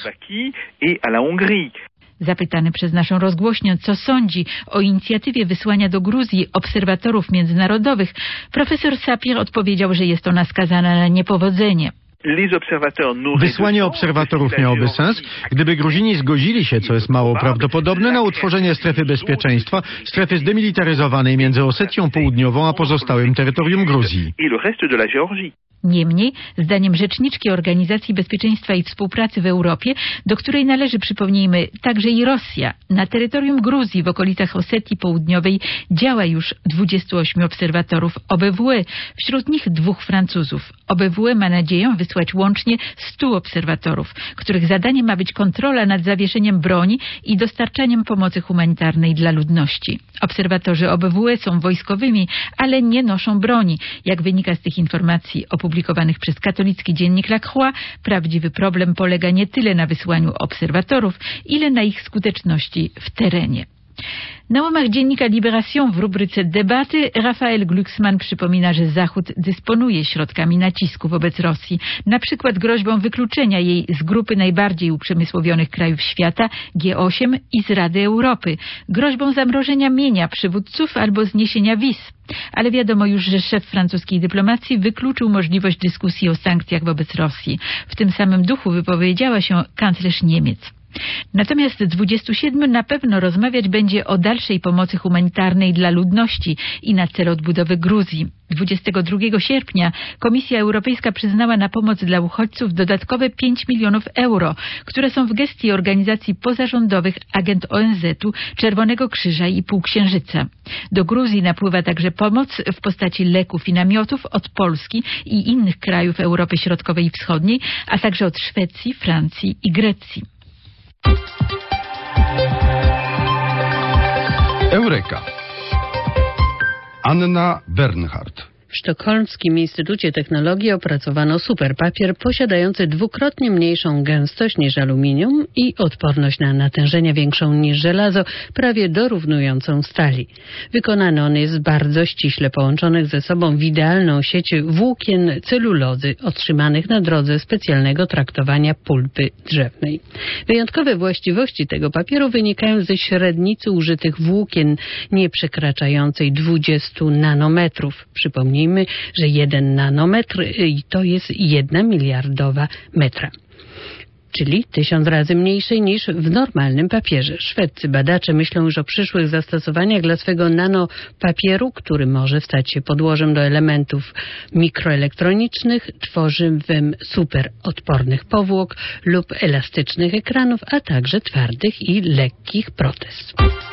Zapytany przez naszą rozgłośnię, co sądzi o inicjatywie wysłania do Gruzji obserwatorów międzynarodowych, profesor Sapir odpowiedział, że jest ona skazana na niepowodzenie. Wysłanie obserwatorów miałoby sens, gdyby Gruzini zgodzili się, co jest mało prawdopodobne, na utworzenie strefy bezpieczeństwa, strefy zdemilitaryzowanej między Osetią Południową a pozostałym terytorium Gruzji. Niemniej, zdaniem rzeczniczki Organizacji Bezpieczeństwa i Współpracy w Europie, do której należy, przypomnijmy, także i Rosja, na terytorium Gruzji w okolicach Osetii Południowej działa już dwudziestu ośmiu obserwatorów O B W E, wśród nich dwóch Francuzów. O B W E ma nadzieję wysłać łącznie stu obserwatorów, których zadaniem ma być kontrola nad zawieszeniem broni i dostarczaniem pomocy humanitarnej dla ludności. Obserwatorzy O B W E są wojskowymi, ale nie noszą broni. Jak wynika z tych informacji opublikowanych przez katolicki dziennik La Croix, prawdziwy problem polega nie tyle na wysłaniu obserwatorów, ile na ich skuteczności w terenie. Na łamach dziennika Libération w rubryce Debaty Raphael Glucksmann przypomina, że Zachód dysponuje środkami nacisku wobec Rosji, na przykład groźbą wykluczenia jej z grupy najbardziej uprzemysłowionych krajów świata G osiem i z Rady Europy, groźbą zamrożenia mienia przywódców albo zniesienia wiz. Ale wiadomo już, że szef francuskiej dyplomacji wykluczył możliwość dyskusji o sankcjach wobec Rosji. W tym samym duchu wypowiedziała się kanclerz Niemiec. Natomiast dwudziestu siedmiu na pewno rozmawiać będzie o dalszej pomocy humanitarnej dla ludności i na cel odbudowy Gruzji. dwudziestego drugiego sierpnia Komisja Europejska przyznała na pomoc dla uchodźców dodatkowe pięć milionów euro, które są w gestii organizacji pozarządowych Agent O N Z-u, Czerwonego Krzyża i Półksiężyca. Do Gruzji napływa także pomoc w postaci leków i namiotów od Polski i innych krajów Europy Środkowej i Wschodniej, a także od Szwecji, Francji i Grecji. Eureka. Anna Bernhardt. W Sztokholmskim Instytucie Technologii opracowano superpapier posiadający dwukrotnie mniejszą gęstość niż aluminium i odporność na natężenia większą niż żelazo, prawie dorównującą stali. Wykonany on jest z bardzo ściśle połączonych ze sobą w idealną sieć włókien celulozy otrzymanych na drodze specjalnego traktowania pulpy drzewnej. Wyjątkowe właściwości tego papieru wynikają ze średnicy użytych włókien nie przekraczającej dwudziestu nanometrów. Przypomnijmy, że jeden nanometr to jest jedna miliardowa metra, czyli tysiąc razy mniejszej niż w normalnym papierze. Szwedzcy badacze myślą już o przyszłych zastosowaniach dla swego nanopapieru, który może stać się podłożem do elementów mikroelektronicznych, tworzywem superodpornych powłok lub elastycznych ekranów, a także twardych i lekkich protez.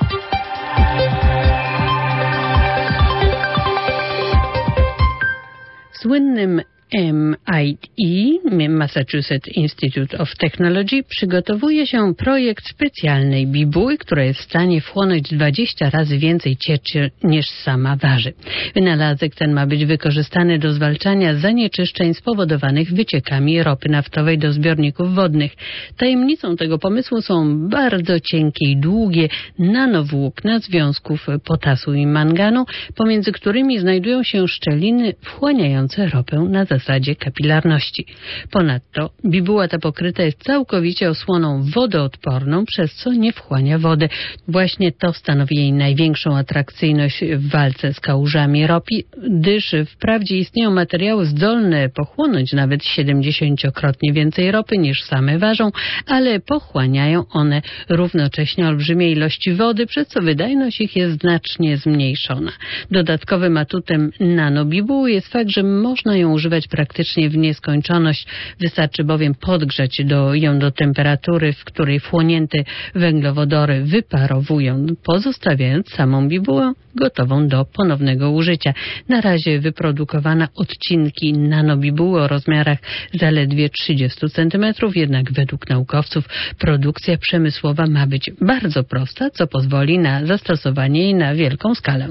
Słynnym M I T, Massachusetts Institute of Technology, przygotowuje się projekt specjalnej bibuły, która jest w stanie wchłonąć dwadzieścia razy więcej cieczy niż sama waży. Wynalazek ten ma być wykorzystany do zwalczania zanieczyszczeń spowodowanych wyciekami ropy naftowej do zbiorników wodnych. Tajemnicą tego pomysłu są bardzo cienkie i długie nanowłókna związków potasu i manganu, pomiędzy którymi znajdują się szczeliny wchłaniające ropę na zasadzie kapilarności. Ponadto bibuła ta pokryta jest całkowicie osłoną wodoodporną, przez co nie wchłania wody. Właśnie to stanowi jej największą atrakcyjność w walce z kałużami ropy, gdyż wprawdzie istnieją materiały zdolne pochłonąć nawet siedemdziesięciokrotnie więcej ropy niż same ważą, ale pochłaniają one równocześnie olbrzymie ilości wody, przez co wydajność ich jest znacznie zmniejszona. Dodatkowym atutem nanobibuły jest fakt, że można ją używać praktycznie w nieskończoność. Wystarczy bowiem podgrzać do, ją do temperatury, w której wchłonięte węglowodory wyparowują, pozostawiając samą bibułę gotową do ponownego użycia. Na razie wyprodukowana odcinki nanobibuły o rozmiarach zaledwie trzydzieści centymetrów, jednak według naukowców produkcja przemysłowa ma być bardzo prosta, co pozwoli na zastosowanie jej na wielką skalę.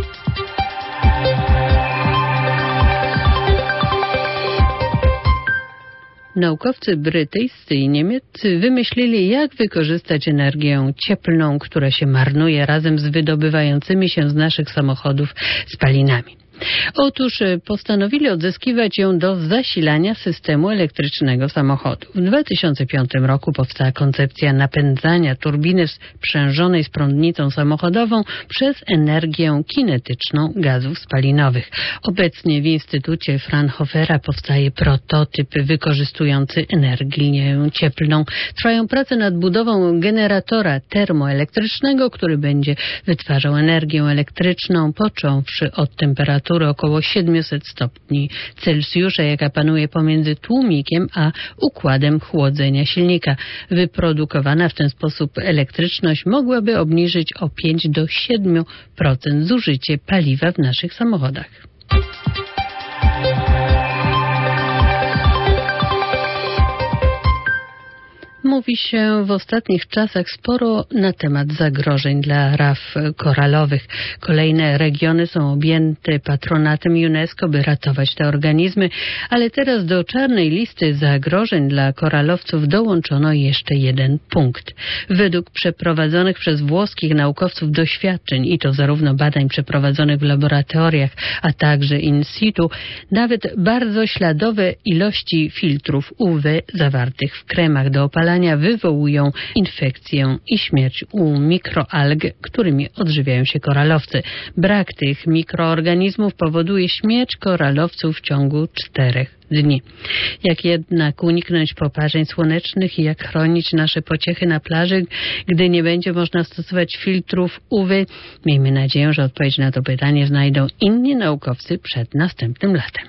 Naukowcy brytyjscy i niemieccy wymyślili, jak wykorzystać energię cieplną, która się marnuje razem z wydobywającymi się z naszych samochodów spalinami. Otóż postanowili odzyskiwać ją do zasilania systemu elektrycznego samochodu. W dwa tysiące piątym roku powstała koncepcja napędzania turbiny sprzężonej z prądnicą samochodową przez energię kinetyczną gazów spalinowych. Obecnie w Instytucie Fraunhofera powstaje prototyp wykorzystujący energię cieplną. Trwają prace nad budową generatora termoelektrycznego, który będzie wytwarzał energię elektryczną, począwszy od temperatury około siedemset stopni Celsjusza, jaka panuje pomiędzy tłumikiem a układem chłodzenia silnika. Wyprodukowana w ten sposób elektryczność mogłaby obniżyć o pięć do siedmiu procent zużycie paliwa w naszych samochodach. Mówi się w ostatnich czasach sporo na temat zagrożeń dla raf koralowych. Kolejne regiony są objęte patronatem UNESCO, by ratować te organizmy, ale teraz do czarnej listy zagrożeń dla koralowców dołączono jeszcze jeden punkt. Według przeprowadzonych przez włoskich naukowców doświadczeń, i to zarówno badań przeprowadzonych w laboratoriach, a także in situ, nawet bardzo śladowe ilości filtrów U V zawartych w kremach do opalania wywołują infekcję i śmierć u mikroalg, którymi odżywiają się koralowcy. Brak tych mikroorganizmów powoduje śmierć koralowców w ciągu czterech dni. Jak jednak uniknąć poparzeń słonecznych i jak chronić nasze pociechy na plaży, gdy nie będzie można stosować filtrów U V? Miejmy nadzieję, że odpowiedź na to pytanie znajdą inni naukowcy przed następnym latem.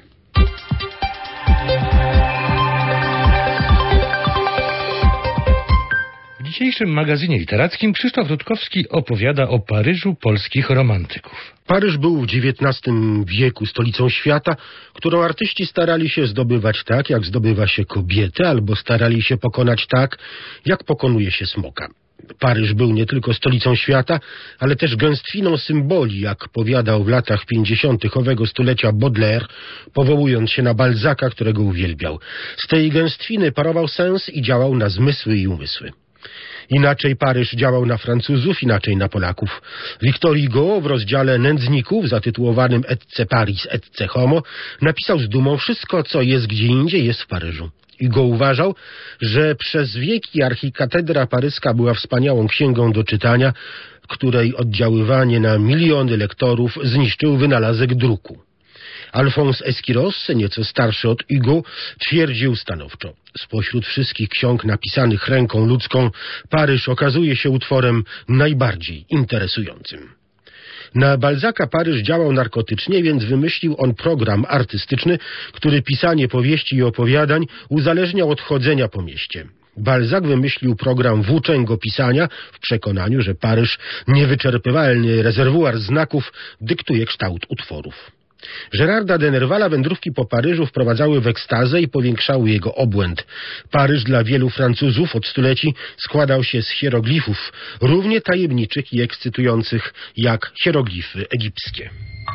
W dzisiejszym magazynie literackim Krzysztof Rutkowski opowiada o Paryżu polskich romantyków. Paryż był w dziewiętnastym wieku stolicą świata, którą artyści starali się zdobywać tak, jak zdobywa się kobietę, albo starali się pokonać tak, jak pokonuje się smoka. Paryż był nie tylko stolicą świata, ale też gęstwiną symboli, jak powiadał w latach pięćdziesiątych owego stulecia Baudelaire, powołując się na Balzaca, którego uwielbiał. Z tej gęstwiny parował sens i działał na zmysły i umysły. Inaczej Paryż działał na Francuzów, inaczej na Polaków. Victor Hugo w rozdziale Nędzników zatytułowanym Ecce Paris, Ecce Homo napisał z dumą: wszystko, co jest gdzie indziej, jest w Paryżu. Hugo uważał, że przez wieki archikatedra paryska była wspaniałą księgą do czytania, której oddziaływanie na miliony lektorów zniszczył wynalazek druku. Alphonse Esquiros, nieco starszy od Hugo, twierdził stanowczo: spośród wszystkich ksiąg napisanych ręką ludzką, Paryż okazuje się utworem najbardziej interesującym. Na Balzaca Paryż działał narkotycznie, więc wymyślił on program artystyczny, który pisanie powieści i opowiadań uzależniał od chodzenia po mieście. Balzac wymyślił program włóczęgego pisania w przekonaniu, że Paryż, niewyczerpywalny rezerwuar znaków, dyktuje kształt utworów. Gerarda de Nervala wędrówki po Paryżu wprowadzały w ekstazę i powiększały jego obłęd. Paryż dla wielu Francuzów od stuleci składał się z hieroglifów, równie tajemniczych i ekscytujących jak hieroglify egipskie.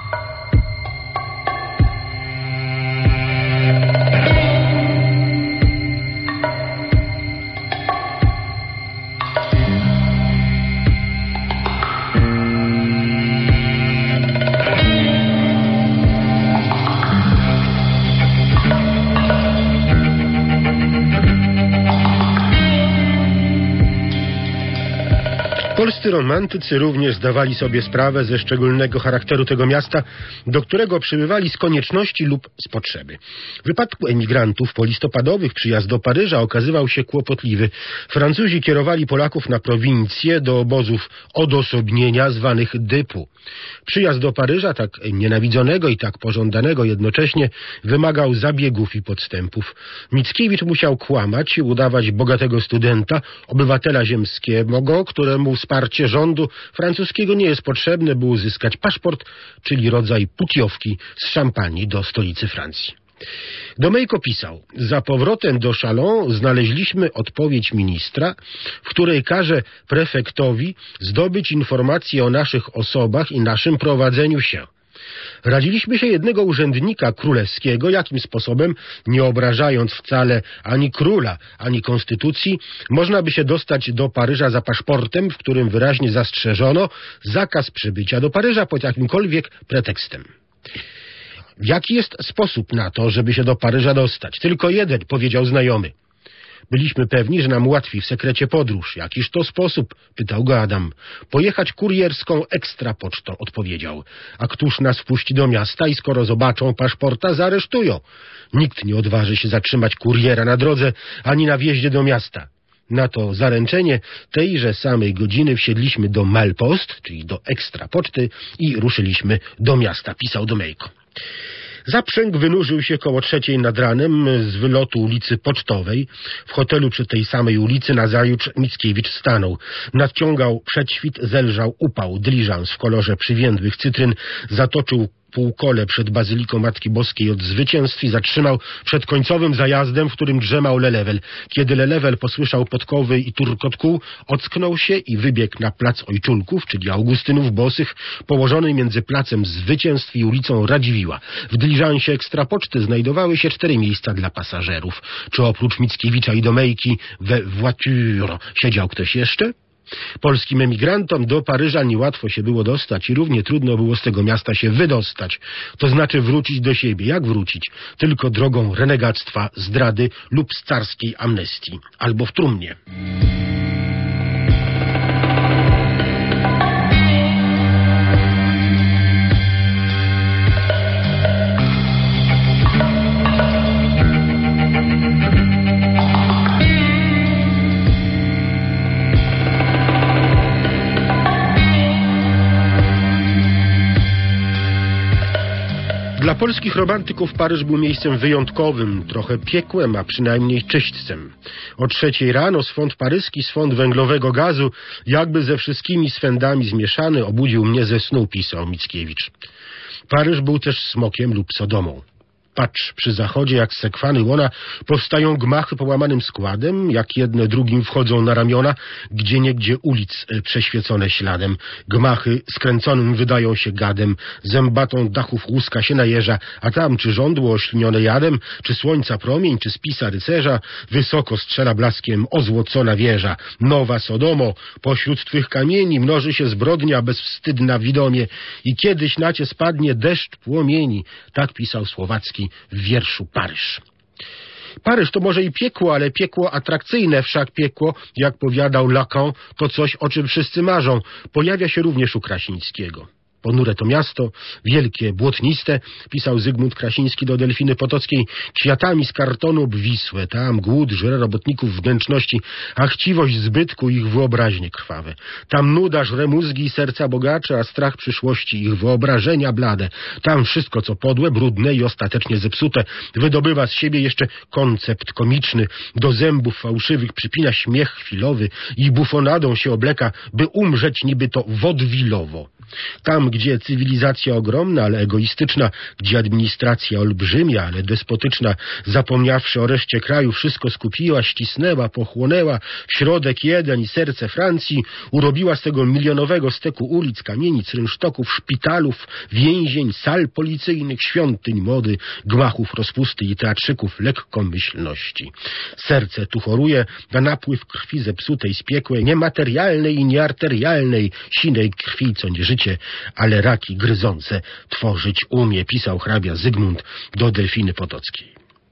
Polscy romantycy również zdawali sobie sprawę ze szczególnego charakteru tego miasta, do którego przybywali z konieczności lub z potrzeby. W wypadku emigrantów polistopadowych przyjazd do Paryża okazywał się kłopotliwy. Francuzi kierowali Polaków na prowincję do obozów odosobnienia zwanych dypu. Przyjazd do Paryża, tak nienawidzonego i tak pożądanego jednocześnie, wymagał zabiegów i podstępów. Mickiewicz musiał kłamać i udawać bogatego studenta, obywatela ziemskiego, któremu wsparcie rządu francuskiego nie jest potrzebne, by uzyskać paszport, czyli rodzaj putiowki z Szampanii do stolicy Francji. Domejko pisał: za powrotem do Châlons znaleźliśmy odpowiedź ministra, w której każe prefektowi zdobyć informacje o naszych osobach i naszym prowadzeniu się. Radziliśmy się jednego urzędnika królewskiego, jakim sposobem, nie obrażając wcale ani króla, ani konstytucji, można by się dostać do Paryża za paszportem, w którym wyraźnie zastrzeżono zakaz przybycia do Paryża pod jakimkolwiek pretekstem. Jaki jest sposób na to, żeby się do Paryża dostać? Tylko jeden, powiedział znajomy. Byliśmy pewni, że nam ułatwi w sekrecie podróż. Jakiż to sposób? Pytał go Adam. Pojechać kurierską ekstrapocztą, odpowiedział. A któż nas wpuści do miasta i skoro zobaczą paszporta, zaaresztują. Nikt nie odważy się zatrzymać kuriera na drodze, ani na wjeździe do miasta. Na to zaręczenie tejże samej godziny wsiedliśmy do Malpost, czyli do ekstrapoczty i ruszyliśmy do miasta, pisał Domejko. Zaprzęg wynurzył się koło trzeciej nad ranem z wylotu ulicy Pocztowej. W hotelu przy tej samej ulicy nazajutrz Mickiewicz stanął. Nadciągał przedświt, zelżał upał. Dyliżans w kolorze przywiędłych cytryn zatoczył półkole przed Bazyliką Matki Boskiej od zwycięstw i zatrzymał przed końcowym zajazdem, w którym drzemał Lelewel. Kiedy Lelewel posłyszał podkowy i turkot kół, ocknął się i wybiegł na plac Ojczulków, czyli Augustynów Bosych, położony między placem Zwycięstw i ulicą Radziwiła. W dyliżansie ekstrapoczty znajdowały się cztery miejsca dla pasażerów. Czy oprócz Mickiewicza i Domejki we voiture siedział ktoś jeszcze? Polskim emigrantom do Paryża niełatwo się było dostać i równie trudno było z tego miasta się wydostać. To znaczy wrócić do siebie. Jak wrócić? Tylko drogą renegactwa, zdrady lub z carskiej amnestii. Albo w trumnie. Dla polskich romantyków Paryż był miejscem wyjątkowym, trochę piekłem, a przynajmniej czyśćcem. O trzeciej rano swąd paryski, swąd węglowego gazu, jakby ze wszystkimi swędami zmieszany, obudził mnie ze snu, pisał Mickiewicz. Paryż był też smokiem lub Sodomą. Patrz, przy zachodzie, jak z sekwany łona powstają gmachy połamanym składem, jak jedne drugim wchodzą na ramiona, gdzieniegdzie ulic przeświecone śladem. Gmachy skręconym wydają się gadem, zębatą dachów łuska się najeża, a tam czy żądło oślinione jadem, czy słońca promień, czy spisa rycerza, wysoko strzela blaskiem ozłocona wieża. Nowa Sodomo, pośród twych kamieni mnoży się zbrodnia bezwstydna widomie i kiedyś na cię spadnie deszcz płomieni. Tak pisał Słowacki w wierszu Paryż. Paryż to może i piekło, ale piekło atrakcyjne, wszak piekło, jak powiadał Lacan, to coś, o czym wszyscy marzą. Pojawia się również u Krasińskiego. Ponure to miasto, wielkie, błotniste, pisał Zygmunt Krasiński do Delfiny Potockiej, kwiatami z kartonu obwisłe, tam głód żre robotników wnętrzności, a chciwość zbytku ich wyobraźnie krwawe. Tam nuda żre mózgi i serca bogacze, a strach przyszłości ich wyobrażenia blade. Tam wszystko, co podłe, brudne i ostatecznie zepsute, wydobywa z siebie jeszcze koncept komiczny, do zębów fałszywych przypina śmiech chwilowy i bufonadą się obleka, by umrzeć niby to wodwilowo. Tam, gdzie cywilizacja ogromna, ale egoistyczna, gdzie administracja olbrzymia, ale despotyczna, zapomniawszy o reszcie kraju, wszystko skupiła, ścisnęła, pochłonęła, środek jeden i serce Francji, urobiła z tego milionowego steku ulic, kamienic, rynsztoków, szpitalów, więzień, sal policyjnych, świątyń mody, gmachów rozpusty i teatrzyków lekkomyślności. Serce tu choruje na napływ krwi zepsutej, spiekłej, niematerialnej i niearterialnej, sinej krwi, co nie życie, ale raki gryzące tworzyć umie, pisał hrabia Zygmunt do Delfiny Potockiej.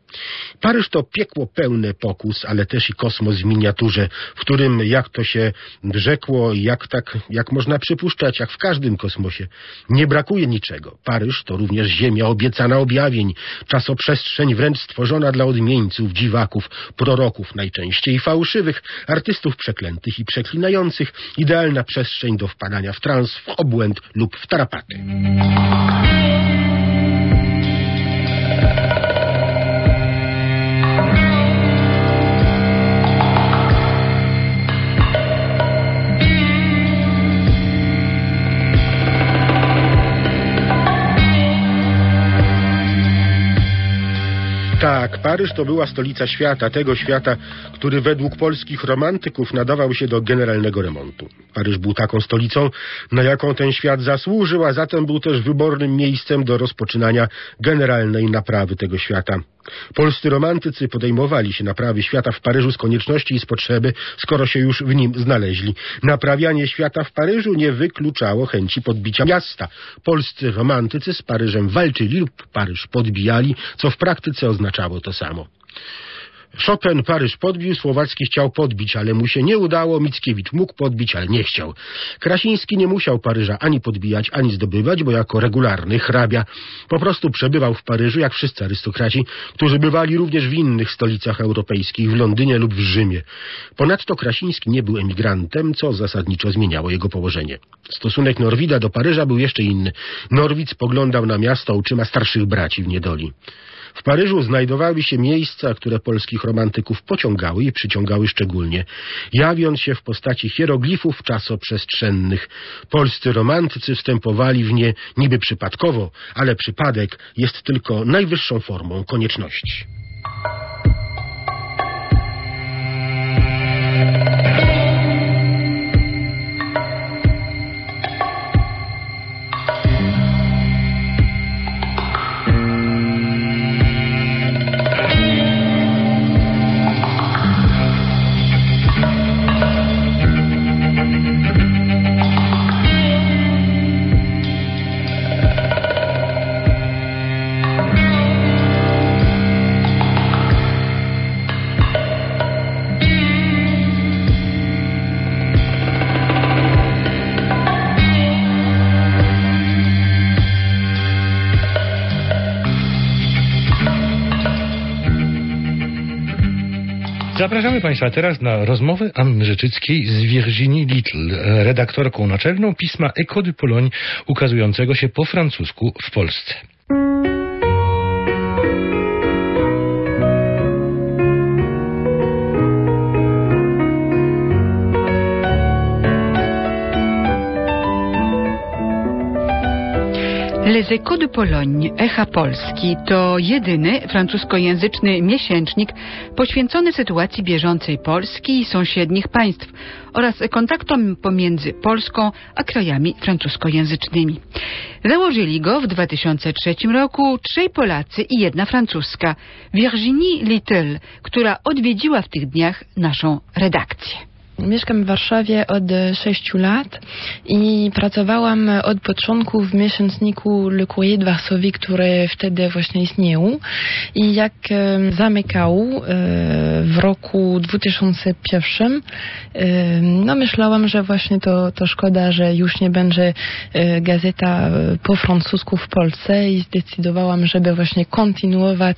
Paryż to piekło pełne pokus, ale też i kosmos w miniaturze, w którym, jak to się rzekło, jak tak, jak można przypuszczać, jak w każdym kosmosie, nie brakuje niczego. Paryż to również ziemia obiecana objawień, czasoprzestrzeń wręcz stworzona dla odmieńców, dziwaków, proroków najczęściej fałszywych, artystów przeklętych i przeklinających, idealna przestrzeń do wpadania w trans, w obłęd lub w tarapaty. Tak, Paryż to była stolica świata, tego świata, który według polskich romantyków nadawał się do generalnego remontu. Paryż był taką stolicą, na jaką ten świat zasłużył, a zatem był też wybornym miejscem do rozpoczynania generalnej naprawy tego świata. Polscy romantycy podejmowali się naprawy świata w Paryżu z konieczności i z potrzeby, skoro się już w nim znaleźli. Naprawianie świata w Paryżu nie wykluczało chęci podbicia miasta. Polscy romantycy z Paryżem walczyli lub Paryż podbijali, co w praktyce oznaczało to samo. Chopin Paryż podbił, Słowacki chciał podbić, ale mu się nie udało, Mickiewicz mógł podbić, ale nie chciał. Krasiński nie musiał Paryża ani podbijać, ani zdobywać, bo jako regularny hrabia po prostu przebywał w Paryżu, jak wszyscy arystokraci, którzy bywali również w innych stolicach europejskich, w Londynie lub w Rzymie. Ponadto Krasiński nie był emigrantem, co zasadniczo zmieniało jego położenie. Stosunek Norwida do Paryża był jeszcze inny. Norwid spoglądał na miasto oczyma starszych braci w niedoli. W Paryżu znajdowały się miejsca, które polskich romantyków pociągały i przyciągały szczególnie, jawiąc się w postaci hieroglifów czasoprzestrzennych. Polscy romantycy wstępowali w nie niby przypadkowo, ale przypadek jest tylko najwyższą formą konieczności. Zapraszamy Państwa teraz na rozmowę Anny Rzeczyckiej z Virginie Little, redaktorką naczelną pisma Écho de Pologne, ukazującego się po francusku w Polsce. Les Échos de Pologne, Echa Polski, to jedyny francuskojęzyczny miesięcznik poświęcony sytuacji bieżącej Polski i sąsiednich państw oraz kontaktom pomiędzy Polską a krajami francuskojęzycznymi. Założyli go w dwa tysiące trzecim roku trzej Polacy i jedna Francuska, Virginie Little, która odwiedziła w tych dniach naszą redakcję. Mieszkam w Warszawie od sześciu lat i pracowałam od początku w miesięczniku Le Courrier de Varsovie, który wtedy właśnie istniał. I jak zamykał w roku dwa tysiące pierwszym, no myślałam, że właśnie to, to szkoda, że już nie będzie gazeta po francusku w Polsce i zdecydowałam, żeby właśnie kontynuować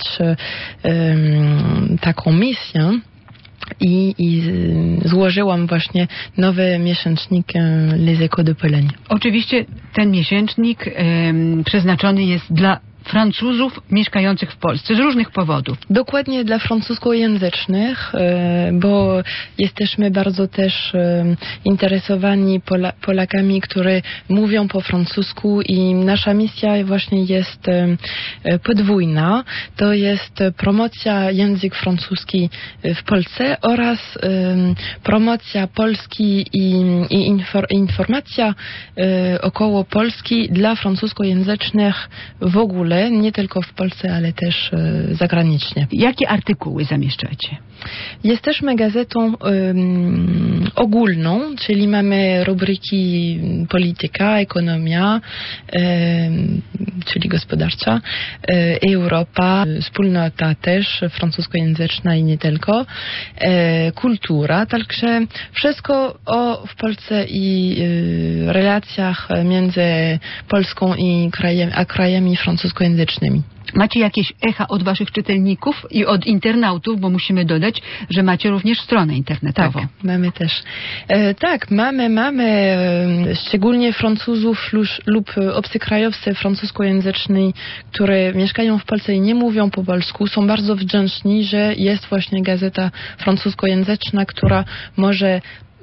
taką misję. I, i złożyłam właśnie nowy miesięcznik Les Échos de Pologne. Oczywiście ten miesięcznik e, przeznaczony jest dla Francuzów mieszkających w Polsce z różnych powodów. Dokładnie dla francuskojęzycznych, bo jesteśmy bardzo też interesowani Pola- Polakami, którzy mówią po francusku i nasza misja właśnie jest podwójna. To jest promocja język francuski w Polsce oraz promocja Polski i, i infor- informacja około Polski dla francuskojęzycznych w ogóle. Nie tylko w Polsce, ale też e, zagranicznie. Jakie artykuły zamieszczacie? Jesteśmy gazetą um, ogólną, czyli mamy rubryki polityka, ekonomia, e, czyli gospodarcza, e, Europa, wspólnota też francuskojęzyczna i nie tylko, e, kultura, także wszystko o w Polsce i e, relacjach między Polską i krajem, a krajami francuskojęzycznymi. Macie jakieś echa od waszych czytelników i od internautów, bo musimy dodać, że macie również stronę internetową. Tak, mamy też. E, tak, mamy, mamy e, szczególnie Francuzów lub, lub obcokrajowcy francuskojęzyczni, które mieszkają w Polsce i nie mówią po polsku, są bardzo wdzięczni, że jest właśnie gazeta francuskojęzyczna, która może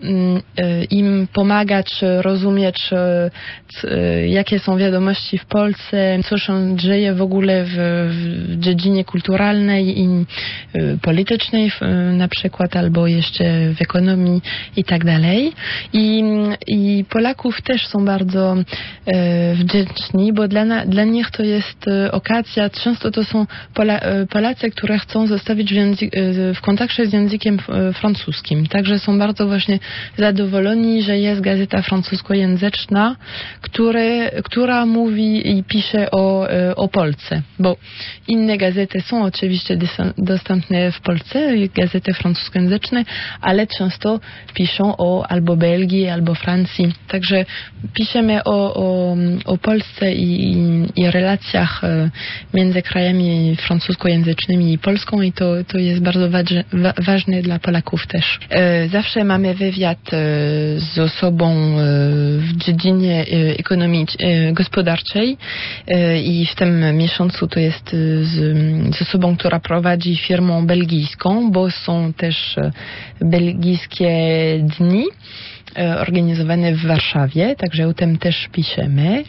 im pomagać rozumieć, jakie są wiadomości w Polsce, co się dzieje w ogóle w, w dziedzinie kulturalnej i politycznej na przykład, albo jeszcze w ekonomii i tak dalej. I, i Polaków też są bardzo e, wdzięczni, bo dla, na, dla nich to jest e, okazja, często to są Pola, e, Polacy, które chcą zostawić w, język, e, w kontakcie z językiem e, francuskim. Także są bardzo właśnie zadowoleni, że jest gazeta francuskojęzyczna, które, która mówi i pisze o, e, o Polsce, bo inne gazety są oczywiście dostępne w Polsce, gazety francuskojęzyczne, ale często piszą o albo Belgii, albo Francji. Także piszemy o, o, o Polsce i, i relacjach między krajami francuskojęzycznymi i Polską i to, to jest bardzo wadże, wa, ważne dla Polaków też. Zawsze mamy wywiad z osobą w dziedzinie ekonomii, gospodarczej i w tym miesiącu to jest z, z osobą, która prowadzi firmę belgijską, bo są też belgijskie dni organizowane w Warszawie, także o tym też piszemy.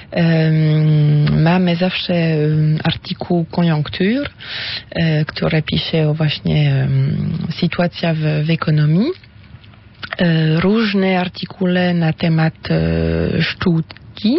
Mamy zawsze artykuł Koniunktur, który pisze o właśnie sytuacja w, w ekonomii. Różne artykuły na temat sztuki.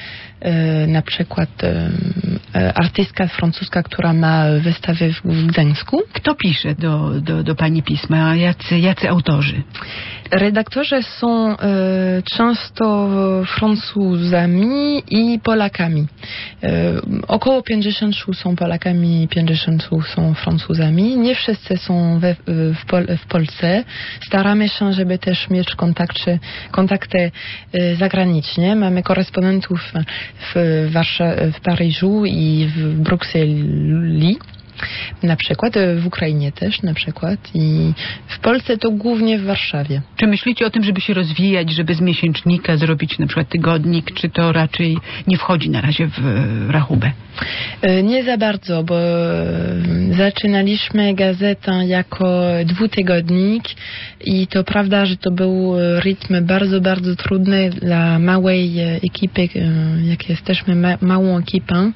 Na przykład artystka francuska, która ma wystawę w Gdańsku. Kto pisze do, do, do pani pisma? Jacy, jacy autorzy? Redaktorzy są e, często Francuzami i Polakami. E, około pięćdziesiąt są Polakami, pięćdziesiąt są Francuzami. Nie wszyscy są we, w, Pol w Polsce. Staramy się, żeby też mieć kontakty, kontakty e, zagraniczne. Mamy korespondentów w, Warszawie, w Paryżu i w Brukseli. Na przykład w Ukrainie też na przykład i w Polsce to głównie w Warszawie. Czy myślicie o tym, żeby się rozwijać, żeby z miesięcznika zrobić na przykład tygodnik, czy to raczej nie wchodzi na razie w rachubę? Nie za bardzo, bo zaczynaliśmy gazetę jako dwutygodnik i to prawda, że to był rytm bardzo, bardzo trudny dla małej ekipy, jak jesteśmy ma małą ekipą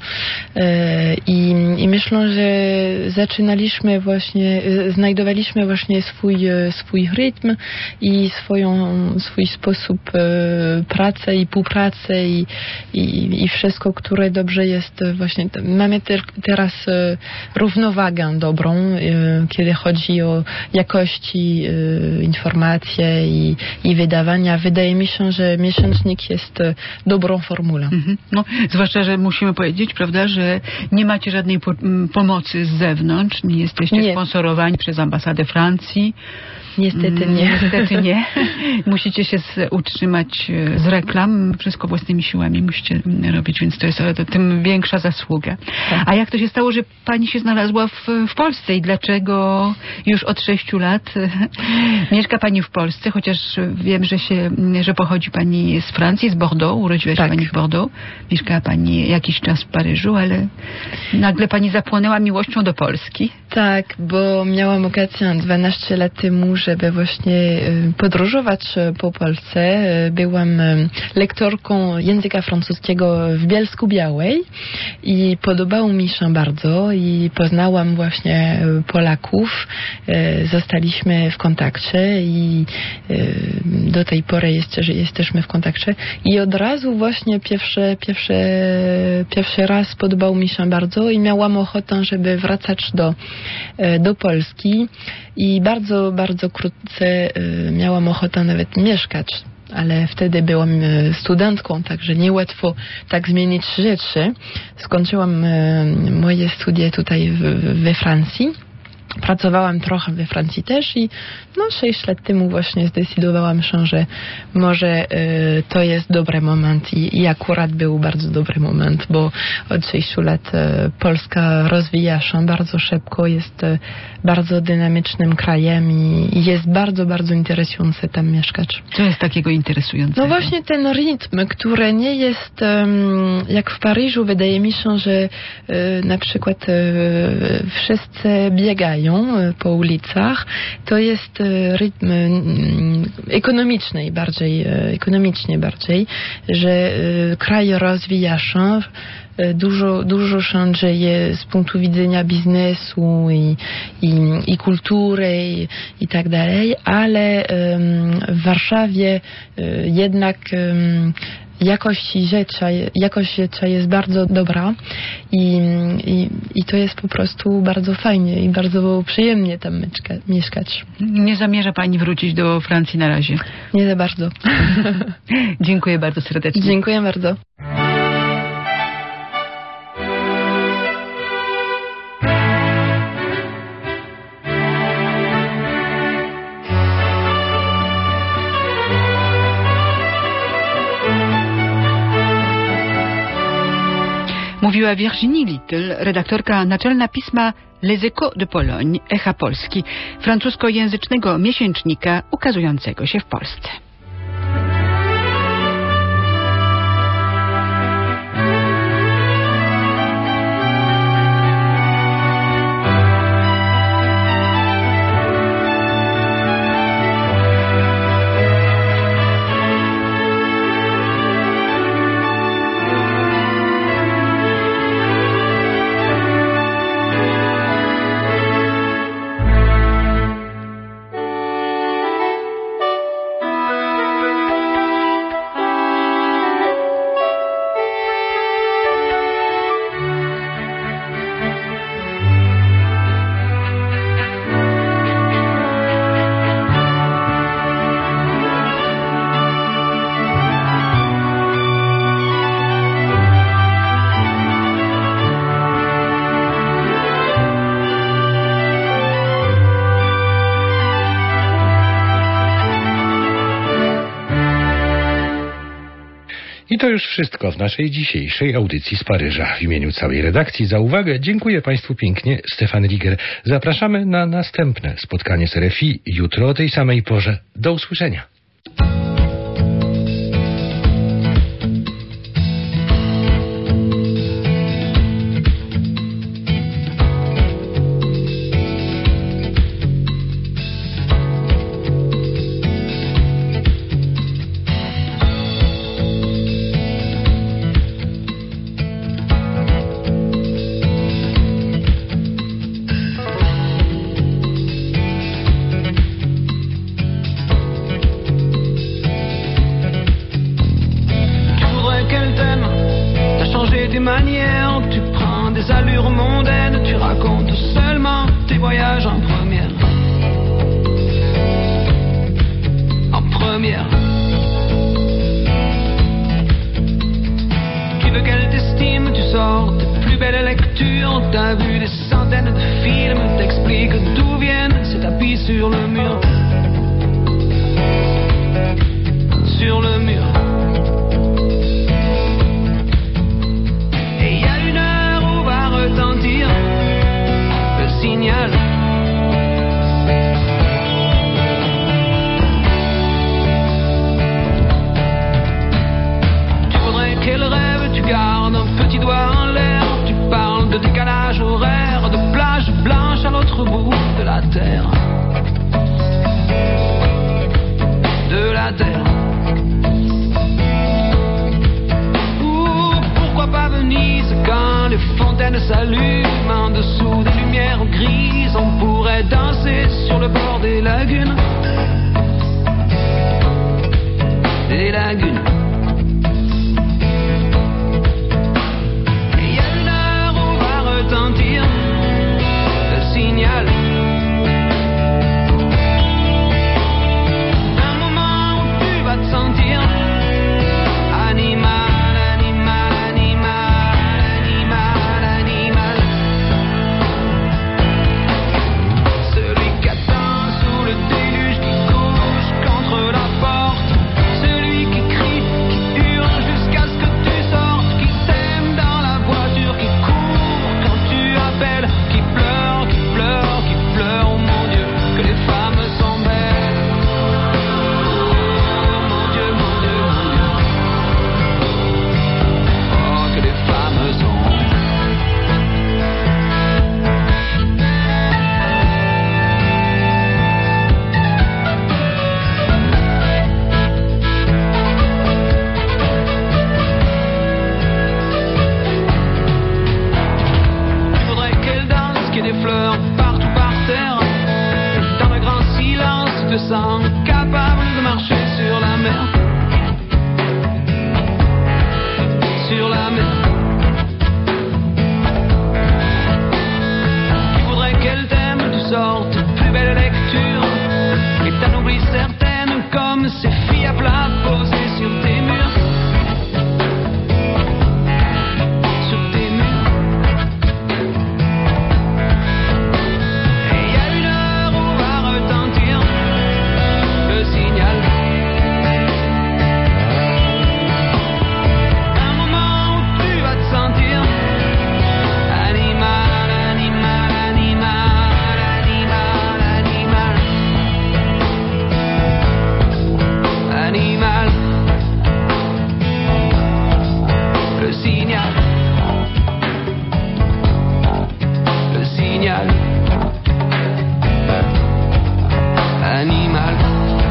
i, i myślę, że zaczynaliśmy właśnie, znajdowaliśmy właśnie swój, swój rytm i swoją, swój sposób pracy i współpracy i, i, i wszystko, które dobrze jest właśnie. Mamy te, teraz równowagę dobrą, kiedy chodzi o jakości informacji i, i wydawania. Wydaje mi się, że miesięcznik jest dobrą formulą. Mhm. No, zwłaszcza, że musimy powiedzieć, prawda, że nie macie żadnej po pomocy z zewnątrz, nie jesteście nie. sponsorowani przez ambasadę Francji. Niestety nie. Niestety nie. Musicie się z, utrzymać z reklam, wszystko własnymi siłami musicie robić, więc to jest to tym większa zasługa. Tak. A jak to się stało, że pani się znalazła w, w Polsce i dlaczego już od sześciu lat mieszka pani w Polsce, chociaż wiem, że się, że pochodzi pani z Francji, z Bordeaux, urodziła się tak. pani w Bordeaux, mieszkała pani jakiś czas w Paryżu, ale nagle pani zapłonęła miłością do Polski. Tak, bo miałam okazję dwanaście lat temu, żeby właśnie podróżować po Polsce. Byłam lektorką języka francuskiego w Bielsku-Białej i podobało mi się bardzo i poznałam właśnie Polaków. Zostaliśmy w kontakcie i do tej pory jest, jesteśmy w kontakcie i od razu właśnie pierwszy, pierwszy, pierwszy raz podobał mi się bardzo i miałam ochotę, żeby wracać do, do Polski i bardzo, bardzo wkrótce miałam ochotę nawet mieszkać, ale wtedy byłam studentką, także niełatwo tak zmienić rzeczy. Skończyłam moje studia tutaj we Francji. Pracowałam trochę we Francji też i no sześć lat temu właśnie zdecydowałam się, że może y, to jest dobry moment i, i akurat był bardzo dobry moment, bo od sześciu lat y, Polska rozwija się bardzo szybko, jest y, bardzo dynamicznym krajem i, i jest bardzo, bardzo interesujące tam mieszkać. Co jest takiego interesującego? No właśnie ten rytm, który nie jest um, jak w Paryżu. Wydaje mi się, że y, na przykład y, wszyscy biegają biegają po ulicach. To jest rytm ekonomiczny bardziej, ekonomicznie bardziej, że kraj rozwija się, Dużo, dużo się dzieje z punktu widzenia biznesu i, i, i kultury i, i tak dalej, ale um, w Warszawie um, jednak um, jakość życia, jakość życia jest bardzo dobra i, i, i to jest po prostu bardzo fajnie i bardzo przyjemnie tam mieszka, mieszkać. Nie zamierza Pani wrócić do Francji na razie? Nie za bardzo. Dziękuję bardzo serdecznie. Dziękuję bardzo. Mówiła Virginie Little, redaktorka naczelna pisma Les Echos de Pologne, Echa Polski, francuskojęzycznego miesięcznika ukazującego się w Polsce. I to już wszystko w naszej dzisiejszej audycji z Paryża. W imieniu całej redakcji za uwagę dziękuję Państwu pięknie. Stefan Riger. Zapraszamy na następne spotkanie z R F I jutro o tej samej porze. Do usłyszenia. manière, tu prends des allures mondaines, tu racontes seulement tes voyages en première. En première. Tu veux qu'elle t'estime, tu sors tes plus belles lectures, t'as vu des centaines de films, t'expliques d'où viennent ces tapis sur le mur. Sur le mur. Et il y a une heure où va retentir le signal. Tu voudrais qu'elle rêve, tu gardes un petit doigt en l'air, tu parles de décalage horaire, de plage blanche à l'autre bout de la terre. De la terre. Quand les fontaines s'allument en dessous des lumières grises, on pourrait danser sur le bord des lagunes. Des lagunes. Et il y a une heure où va retentir le signal. Un moment où tu vas te sentir animal. signal, le signal animal.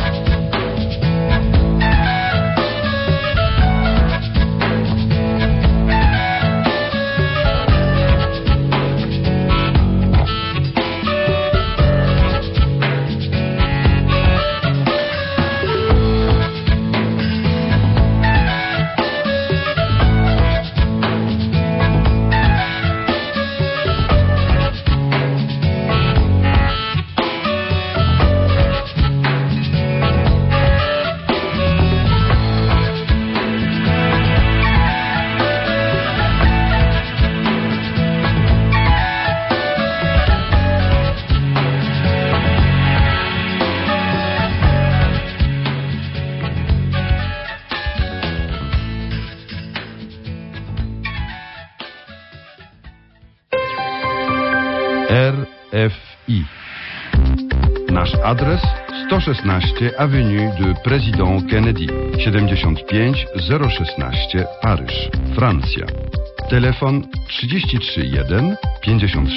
R F I. Nasz adres sto szesnaście Avenue de Président Kennedy, siedemdziesiąt pięć zero szesnaście Paryż, Francja. Telefon trzydzieści trzy jeden pięćdziesiąt